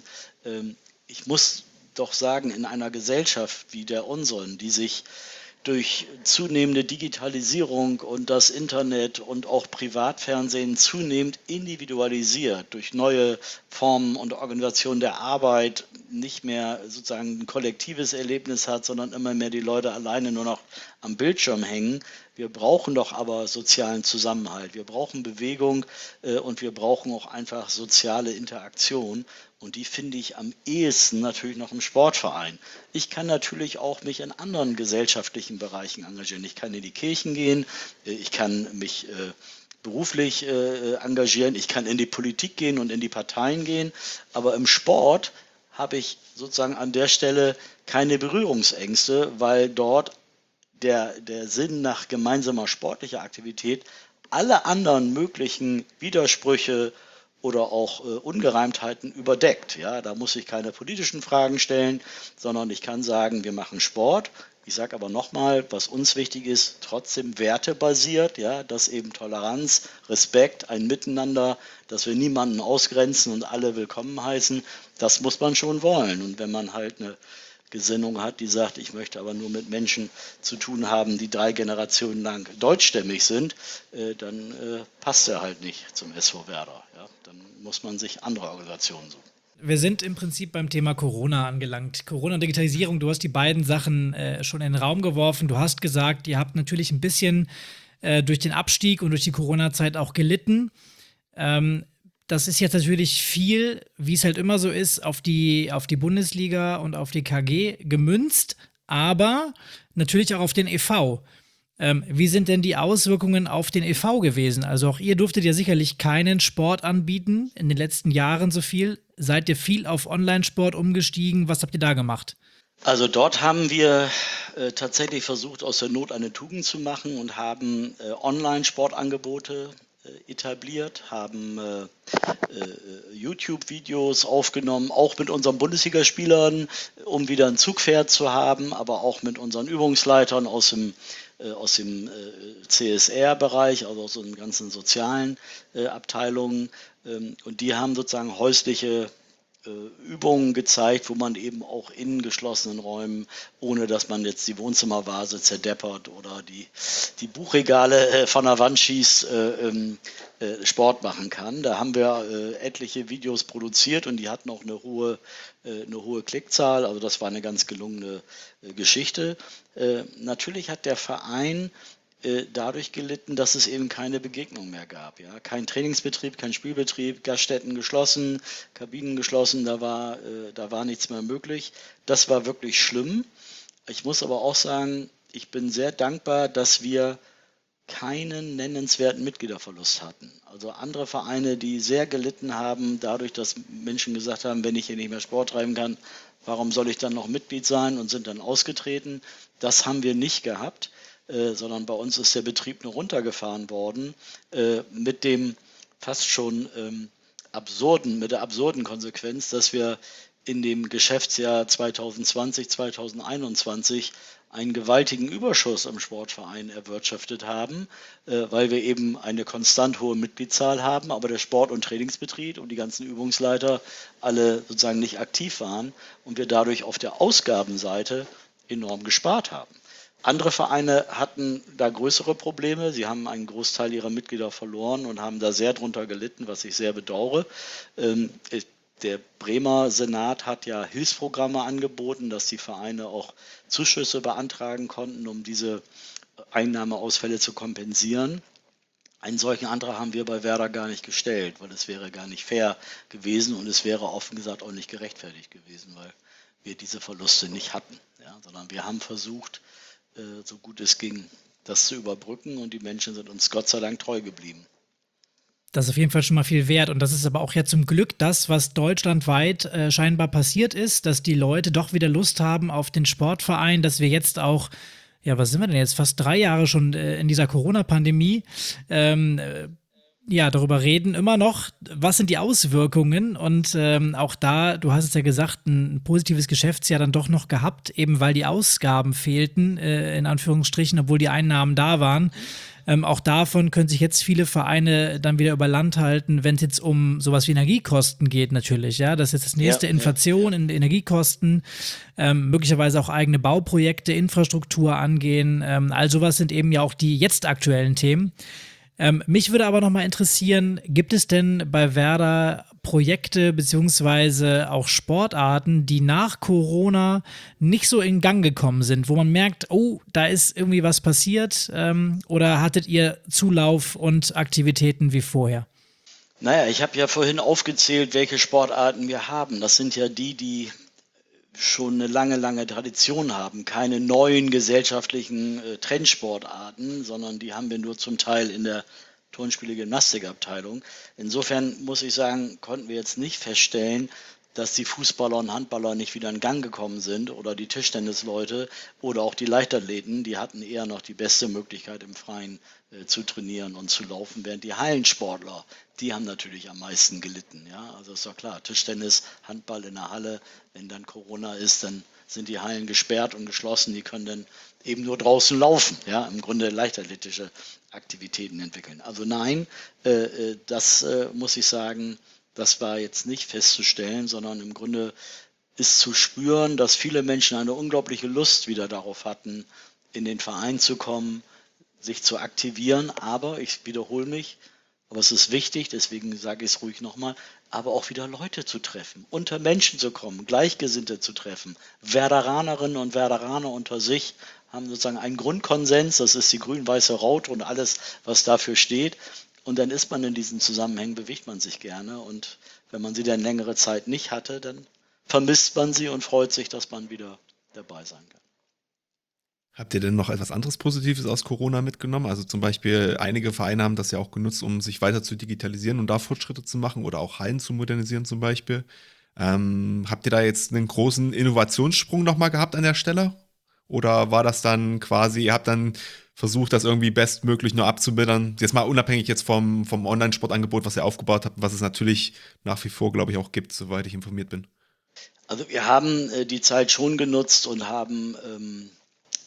Ich muss doch sagen, in einer Gesellschaft wie der unseren, die sich durch zunehmende Digitalisierung und das Internet und auch Privatfernsehen zunehmend individualisiert, durch neue Formen und Organisationen der Arbeit nicht mehr sozusagen ein kollektives Erlebnis hat, sondern immer mehr die Leute alleine nur noch am Bildschirm hängen. Wir brauchen doch aber sozialen Zusammenhalt. Wir brauchen Bewegung und wir brauchen auch einfach soziale Interaktion. Und die finde ich am ehesten natürlich noch im Sportverein. Ich kann natürlich auch mich in anderen gesellschaftlichen Bereichen engagieren. Ich kann in die Kirchen gehen, ich kann mich beruflich engagieren, ich kann in die Politik gehen und in die Parteien gehen. Aber im Sport habe ich sozusagen an der Stelle keine Berührungsängste, weil dort der Sinn nach gemeinsamer sportlicher Aktivität alle anderen möglichen Widersprüche oder auch Ungereimtheiten überdeckt. Ja, da muss ich keine politischen Fragen stellen, sondern ich kann sagen, wir machen Sport. Ich sage aber nochmal, was uns wichtig ist, trotzdem wertebasiert, ja, dass eben Toleranz, Respekt, ein Miteinander, dass wir niemanden ausgrenzen und alle willkommen heißen, das muss man schon wollen. Und wenn man halt eine Gesinnung hat, die sagt, ich möchte aber nur mit Menschen zu tun haben, die 3 Generationen lang deutschstämmig sind, dann passt er halt nicht zum SV Werder. Ja? Dann muss man sich andere Organisationen suchen. Wir sind im Prinzip beim Thema Corona angelangt. Corona und Digitalisierung, du hast die beiden Sachen schon in den Raum geworfen. Du hast gesagt, ihr habt natürlich ein bisschen durch den Abstieg und durch die Corona-Zeit auch gelitten. Das ist jetzt natürlich viel, wie es halt immer so ist, auf die Bundesliga und auf die KG gemünzt, aber natürlich auch auf den e.V. Wie sind denn die Auswirkungen auf den e.V. gewesen? Also auch ihr durftet ja sicherlich keinen Sport anbieten, in den letzten Jahren so viel. Seid ihr viel auf Online-Sport umgestiegen? Was habt ihr da gemacht? Also dort haben wir tatsächlich versucht, aus der Not eine Tugend zu machen und haben Online-Sportangebote etabliert, haben YouTube-Videos aufgenommen, auch mit unseren Bundesligaspielern, um wieder ein Zugpferd zu haben, aber auch mit unseren Übungsleitern aus dem CSR-Bereich, also aus den ganzen sozialen Abteilungen. Und die haben sozusagen häusliche Übungen gezeigt, wo man eben auch in geschlossenen Räumen, ohne dass man jetzt die Wohnzimmervase zerdeppert oder die Buchregale von der Wand schießt, Sport machen kann. Da haben wir etliche Videos produziert und die hatten auch eine hohe Klickzahl. Also das war eine ganz gelungene Geschichte. Natürlich hat der Verein dadurch gelitten, dass es eben keine Begegnung mehr gab. Ja? Kein Trainingsbetrieb, kein Spielbetrieb, Gaststätten geschlossen, Kabinen geschlossen, da war nichts mehr möglich. Das war wirklich schlimm. Ich muss aber auch sagen, ich bin sehr dankbar, dass wir keinen nennenswerten Mitgliederverlust hatten. Also andere Vereine, die sehr gelitten haben, dadurch, dass Menschen gesagt haben, wenn ich hier nicht mehr Sport treiben kann, warum soll ich dann noch Mitglied sein, und sind dann ausgetreten. Das haben wir nicht gehabt. Sondern bei uns ist der Betrieb nur runtergefahren worden, mit dem fast schon mit der absurden Konsequenz, dass wir in dem Geschäftsjahr 2020, 2021 einen gewaltigen Überschuss im Sportverein erwirtschaftet haben, weil wir eben eine konstant hohe Mitgliedszahl haben, aber der Sport- und Trainingsbetrieb und die ganzen Übungsleiter alle sozusagen nicht aktiv waren und wir dadurch auf der Ausgabenseite enorm gespart haben. Andere Vereine hatten da größere Probleme. Sie haben einen Großteil ihrer Mitglieder verloren und haben da sehr drunter gelitten, was ich sehr bedauere. Der Bremer Senat hat ja Hilfsprogramme angeboten, dass die Vereine auch Zuschüsse beantragen konnten, um diese Einnahmeausfälle zu kompensieren. Einen solchen Antrag haben wir bei Werder gar nicht gestellt, weil es wäre gar nicht fair gewesen und es wäre offen gesagt auch nicht gerechtfertigt gewesen, weil wir diese Verluste nicht hatten. Ja, sondern wir haben versucht, so gut es ging, das zu überbrücken, und die Menschen sind uns Gott sei Dank treu geblieben. Das ist auf jeden Fall schon mal viel wert, und das ist aber auch ja zum Glück das, was deutschlandweit scheinbar passiert ist, dass die Leute doch wieder Lust haben auf den Sportverein, dass wir jetzt auch, ja, was sind wir denn jetzt, fast 3 Jahre schon in dieser Corona-Pandemie, ja, darüber reden immer noch, was sind die Auswirkungen, und auch da, du hast es ja gesagt, ein positives Geschäftsjahr dann doch noch gehabt, eben weil die Ausgaben fehlten, in Anführungsstrichen, obwohl die Einnahmen da waren. Auch davon können sich jetzt viele Vereine dann wieder über Land halten, wenn es jetzt um sowas wie Energiekosten geht natürlich, ja, das ist jetzt das nächste, Inflation in Energiekosten, möglicherweise auch eigene Bauprojekte, Infrastruktur angehen, all sowas sind eben ja auch die jetzt aktuellen Themen. Mich würde aber noch mal interessieren, gibt es denn bei Werder Projekte beziehungsweise auch Sportarten, die nach Corona nicht so in Gang gekommen sind, wo man merkt, oh, da ist irgendwie was passiert, oder hattet ihr Zulauf und Aktivitäten wie vorher? Naja, ich habe ja vorhin aufgezählt, welche Sportarten wir haben. Das sind ja die schon eine lange, lange Tradition haben. Keine neuen gesellschaftlichen Trendsportarten, sondern die haben wir nur zum Teil in der Turnspiele-Gymnastikabteilung. Insofern muss ich sagen, konnten wir jetzt nicht feststellen, dass die Fußballer und Handballer nicht wieder in Gang gekommen sind oder die Tischtennisleute oder auch die Leichtathleten. Die hatten eher noch die beste Möglichkeit im Freien zu trainieren und zu laufen, während die Hallensportler, die haben natürlich am meisten gelitten. Ja? Also ist doch klar, Tischtennis, Handball in der Halle, wenn dann Corona ist, dann sind die Hallen gesperrt und geschlossen, die können dann eben nur draußen laufen, ja, im Grunde leichtathletische Aktivitäten entwickeln. Also nein, das muss ich sagen, das war jetzt nicht festzustellen, sondern im Grunde ist zu spüren, dass viele Menschen eine unglaubliche Lust wieder darauf hatten, in den Verein zu kommen, sich zu aktivieren. Aber, ich wiederhole mich, aber es ist wichtig, deswegen sage ich es ruhig nochmal, aber auch wieder Leute zu treffen, unter Menschen zu kommen, Gleichgesinnte zu treffen. Werderanerinnen und Werderaner unter sich haben sozusagen einen Grundkonsens, das ist die grün-weiße Raute und alles, was dafür steht. Und dann ist man in diesen Zusammenhängen, bewegt man sich gerne. Und wenn man sie dann längere Zeit nicht hatte, dann vermisst man sie und freut sich, dass man wieder dabei sein kann. Habt ihr denn noch etwas anderes Positives aus Corona mitgenommen? Also zum Beispiel, einige Vereine haben das ja auch genutzt, um sich weiter zu digitalisieren und da Fortschritte zu machen oder auch Hallen zu modernisieren zum Beispiel. Habt ihr da jetzt einen großen Innovationssprung nochmal gehabt an der Stelle? Oder war das dann quasi, ihr habt dann versucht, das irgendwie bestmöglich nur abzubilden? Jetzt mal unabhängig jetzt vom Online-Sportangebot, was ihr aufgebaut habt, was es natürlich nach wie vor, glaube ich, auch gibt, soweit ich informiert bin. Also wir haben die Zeit schon genutzt und haben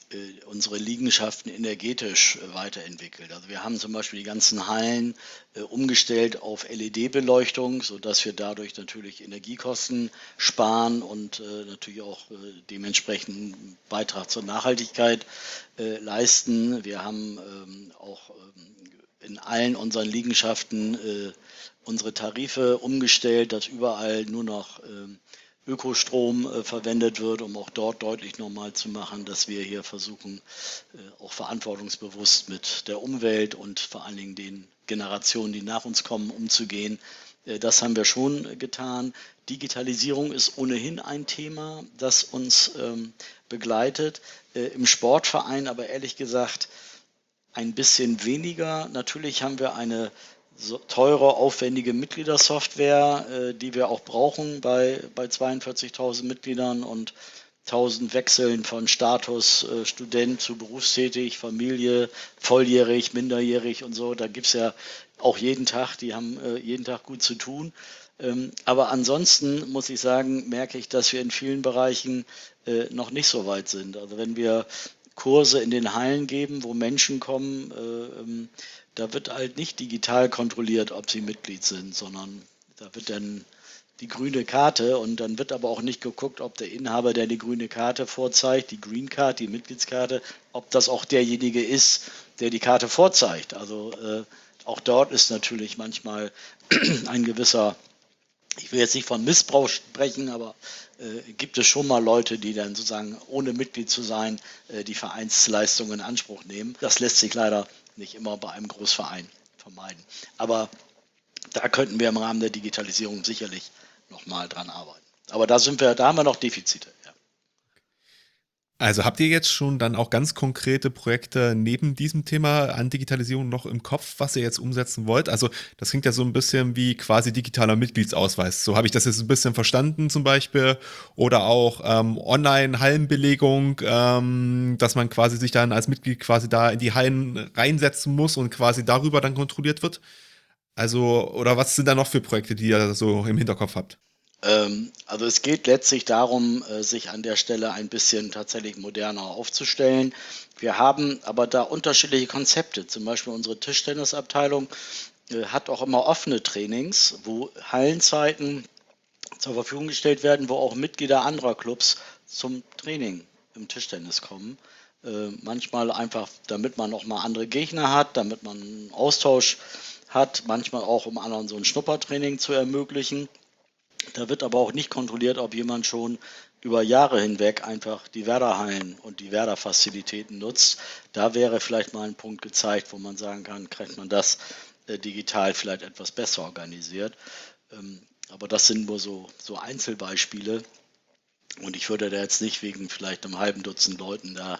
unsere Liegenschaften energetisch weiterentwickelt. Also wir haben zum Beispiel die ganzen Hallen umgestellt auf LED-Beleuchtung, sodass wir dadurch natürlich Energiekosten sparen und natürlich auch dementsprechend einen Beitrag zur Nachhaltigkeit leisten. Wir haben auch in allen unseren Liegenschaften unsere Tarife umgestellt, dass überall nur noch Ökostrom verwendet wird, um auch dort deutlich nochmal zu machen, dass wir hier versuchen, auch verantwortungsbewusst mit der Umwelt und vor allen Dingen den Generationen, die nach uns kommen, umzugehen. Das haben wir schon getan. Digitalisierung ist ohnehin ein Thema, das uns begleitet. Im Sportverein aber ehrlich gesagt ein bisschen weniger. Natürlich haben wir eine so teure, aufwendige Mitgliedersoftware, die wir auch brauchen bei 42.000 Mitgliedern und 1.000 Wechseln von Status Student zu berufstätig, Familie, volljährig, minderjährig und so. Da gibt es ja auch jeden Tag, die haben jeden Tag gut zu tun. Aber ansonsten muss ich sagen, merke ich, dass wir in vielen Bereichen noch nicht so weit sind. Also wenn wir Kurse in den Hallen geben, wo Menschen kommen, da wird halt nicht digital kontrolliert, ob sie Mitglied sind, sondern da wird dann die grüne Karte und dann wird aber auch nicht geguckt, ob der Inhaber, der die grüne Karte vorzeigt, die Green Card, die Mitgliedskarte, ob das auch derjenige ist, der die Karte vorzeigt. Also auch dort ist natürlich manchmal ein gewisser, ich will jetzt nicht von Missbrauch sprechen, aber gibt es schon mal Leute, die dann sozusagen ohne Mitglied zu sein, die Vereinsleistungen in Anspruch nehmen. Das lässt sich leider nicht immer bei einem Großverein vermeiden. Aber da könnten wir im Rahmen der Digitalisierung sicherlich nochmal dran arbeiten. Aber da haben wir noch Defizite. Ja. Also habt ihr jetzt schon dann auch ganz konkrete Projekte neben diesem Thema an Digitalisierung noch im Kopf, was ihr jetzt umsetzen wollt? Also das klingt ja so ein bisschen wie quasi digitaler Mitgliedsausweis. So habe ich das jetzt ein bisschen verstanden zum Beispiel. Oder auch Online-Hallenbelegung, dass man quasi sich dann als Mitglied quasi da in die Hallen reinsetzen muss und quasi darüber dann kontrolliert wird. Also, oder was sind da noch für Projekte, die ihr so im Hinterkopf habt? Also es geht letztlich darum, sich an der Stelle ein bisschen tatsächlich moderner aufzustellen. Wir haben aber da unterschiedliche Konzepte. Zum Beispiel unsere Tischtennisabteilung hat auch immer offene Trainings, wo Hallenzeiten zur Verfügung gestellt werden, wo auch Mitglieder anderer Clubs zum Training im Tischtennis kommen. Manchmal einfach, damit man auch mal andere Gegner hat, damit man einen Austausch hat, manchmal auch, um anderen so ein Schnuppertraining zu ermöglichen. Da wird aber auch nicht kontrolliert, ob jemand schon über Jahre hinweg einfach die Werderhallen und die Werder-Fazilitäten nutzt. Da wäre vielleicht mal ein Punkt gezeigt, wo man sagen kann, kriegt man das digital vielleicht etwas besser organisiert. Aber das sind nur so Einzelbeispiele. Und ich würde da jetzt nicht wegen vielleicht einem halben Dutzend Leuten da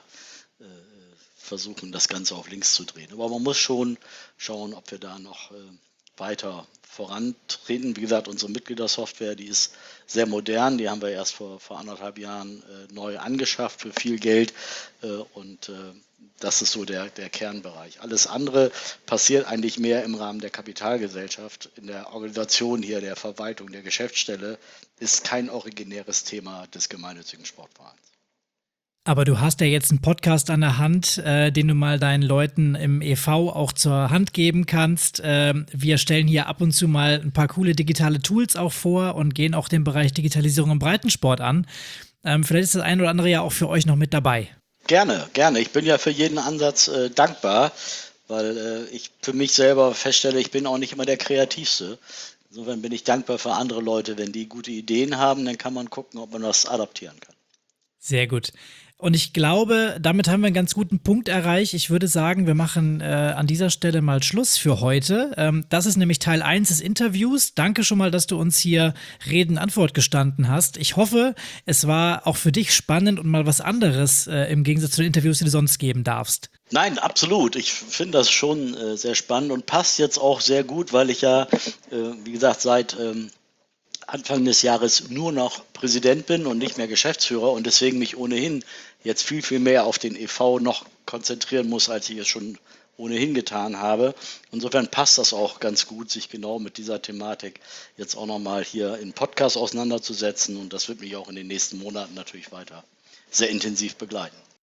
versuchen, das Ganze auf links zu drehen. Aber man muss schon schauen, ob wir da noch weiter vorantreten. Wie gesagt, unsere Mitgliedersoftware, die ist sehr modern. Die haben wir erst vor 1,5 Jahren neu angeschafft für viel Geld. Und das ist so der Kernbereich. Alles andere passiert eigentlich mehr im Rahmen der Kapitalgesellschaft. In der Organisation hier, der Verwaltung, der Geschäftsstelle ist kein originäres Thema des gemeinnützigen Sportvereins. Aber du hast ja jetzt einen Podcast an der Hand, den du mal deinen Leuten im e.V. auch zur Hand geben kannst. Wir stellen hier ab und zu mal ein paar coole digitale Tools auch vor und gehen auch den Bereich Digitalisierung im Breitensport an. Vielleicht ist das ein oder andere ja auch für euch noch mit dabei. Gerne, gerne. Ich bin ja für jeden Ansatz dankbar, weil ich für mich selber feststelle, ich bin auch nicht immer der Kreativste. Insofern bin ich dankbar für andere Leute. Wenn die gute Ideen haben, dann kann man gucken, ob man das adaptieren kann. Sehr gut. Und ich glaube, damit haben wir einen ganz guten Punkt erreicht. Ich würde sagen, wir machen an dieser Stelle mal Schluss für heute. Das ist nämlich Teil 1 des Interviews. Danke schon mal, dass du uns hier Reden-Antwort gestanden hast. Ich hoffe, es war auch für dich spannend und mal was anderes im Gegensatz zu den Interviews, die du sonst geben darfst. Nein, absolut. Ich finde das schon sehr spannend und passt jetzt auch sehr gut, weil ich ja, wie gesagt, seit Anfang des Jahres nur noch Präsident bin und nicht mehr Geschäftsführer und deswegen mich ohnehin jetzt viel, viel mehr auf den e.V. noch konzentrieren muss, als ich es schon ohnehin getan habe. Insofern passt das auch ganz gut, sich genau mit dieser Thematik jetzt auch nochmal hier im Podcast auseinanderzusetzen und das wird mich auch in den nächsten Monaten natürlich weiter sehr intensiv begleiten.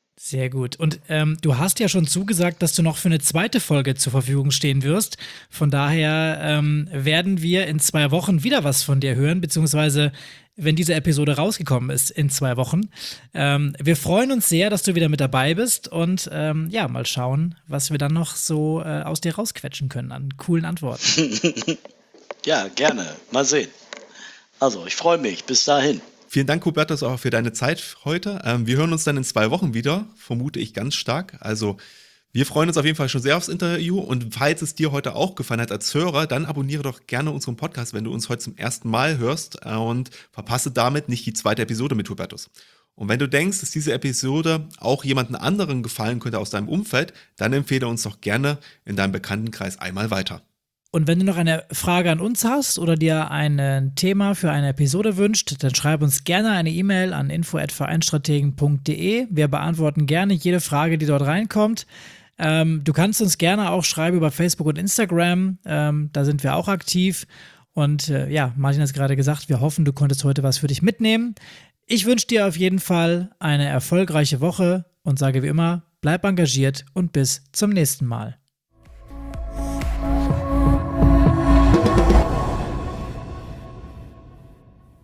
Sehr gut. Und du hast ja schon zugesagt, dass du noch für eine zweite Folge zur Verfügung stehen wirst. Von daher werden wir in 2 Wochen wieder was von dir hören, beziehungsweise wenn diese Episode rausgekommen ist in 2 Wochen. Wir freuen uns sehr, dass du wieder mit dabei bist und mal schauen, was wir dann noch so aus dir rausquetschen können an coolen Antworten. Ja, gerne. Mal sehen. Also, ich freue mich. Bis dahin. Vielen Dank, Hubertus, auch für deine Zeit heute. Wir hören uns dann in 2 Wochen wieder, vermute ich ganz stark. Also wir freuen uns auf jeden Fall schon sehr aufs Interview und falls es dir heute auch gefallen hat als Hörer, dann abonniere doch gerne unseren Podcast, wenn du uns heute zum ersten Mal hörst und verpasse damit nicht die zweite Episode mit Hubertus. Und wenn du denkst, dass diese Episode auch jemandem anderen gefallen könnte aus deinem Umfeld, dann empfehle uns doch gerne in deinem Bekanntenkreis einmal weiter. Und wenn du noch eine Frage an uns hast oder dir ein Thema für eine Episode wünscht, dann schreib uns gerne eine E-Mail an info@vereinsstrategen.de. Wir beantworten gerne jede Frage, die dort reinkommt. Du kannst uns gerne auch schreiben über Facebook und Instagram. Da sind wir auch aktiv. Und Martin hat es gerade gesagt, wir hoffen, du konntest heute was für dich mitnehmen. Ich wünsche dir auf jeden Fall eine erfolgreiche Woche und sage wie immer, bleib engagiert und bis zum nächsten Mal.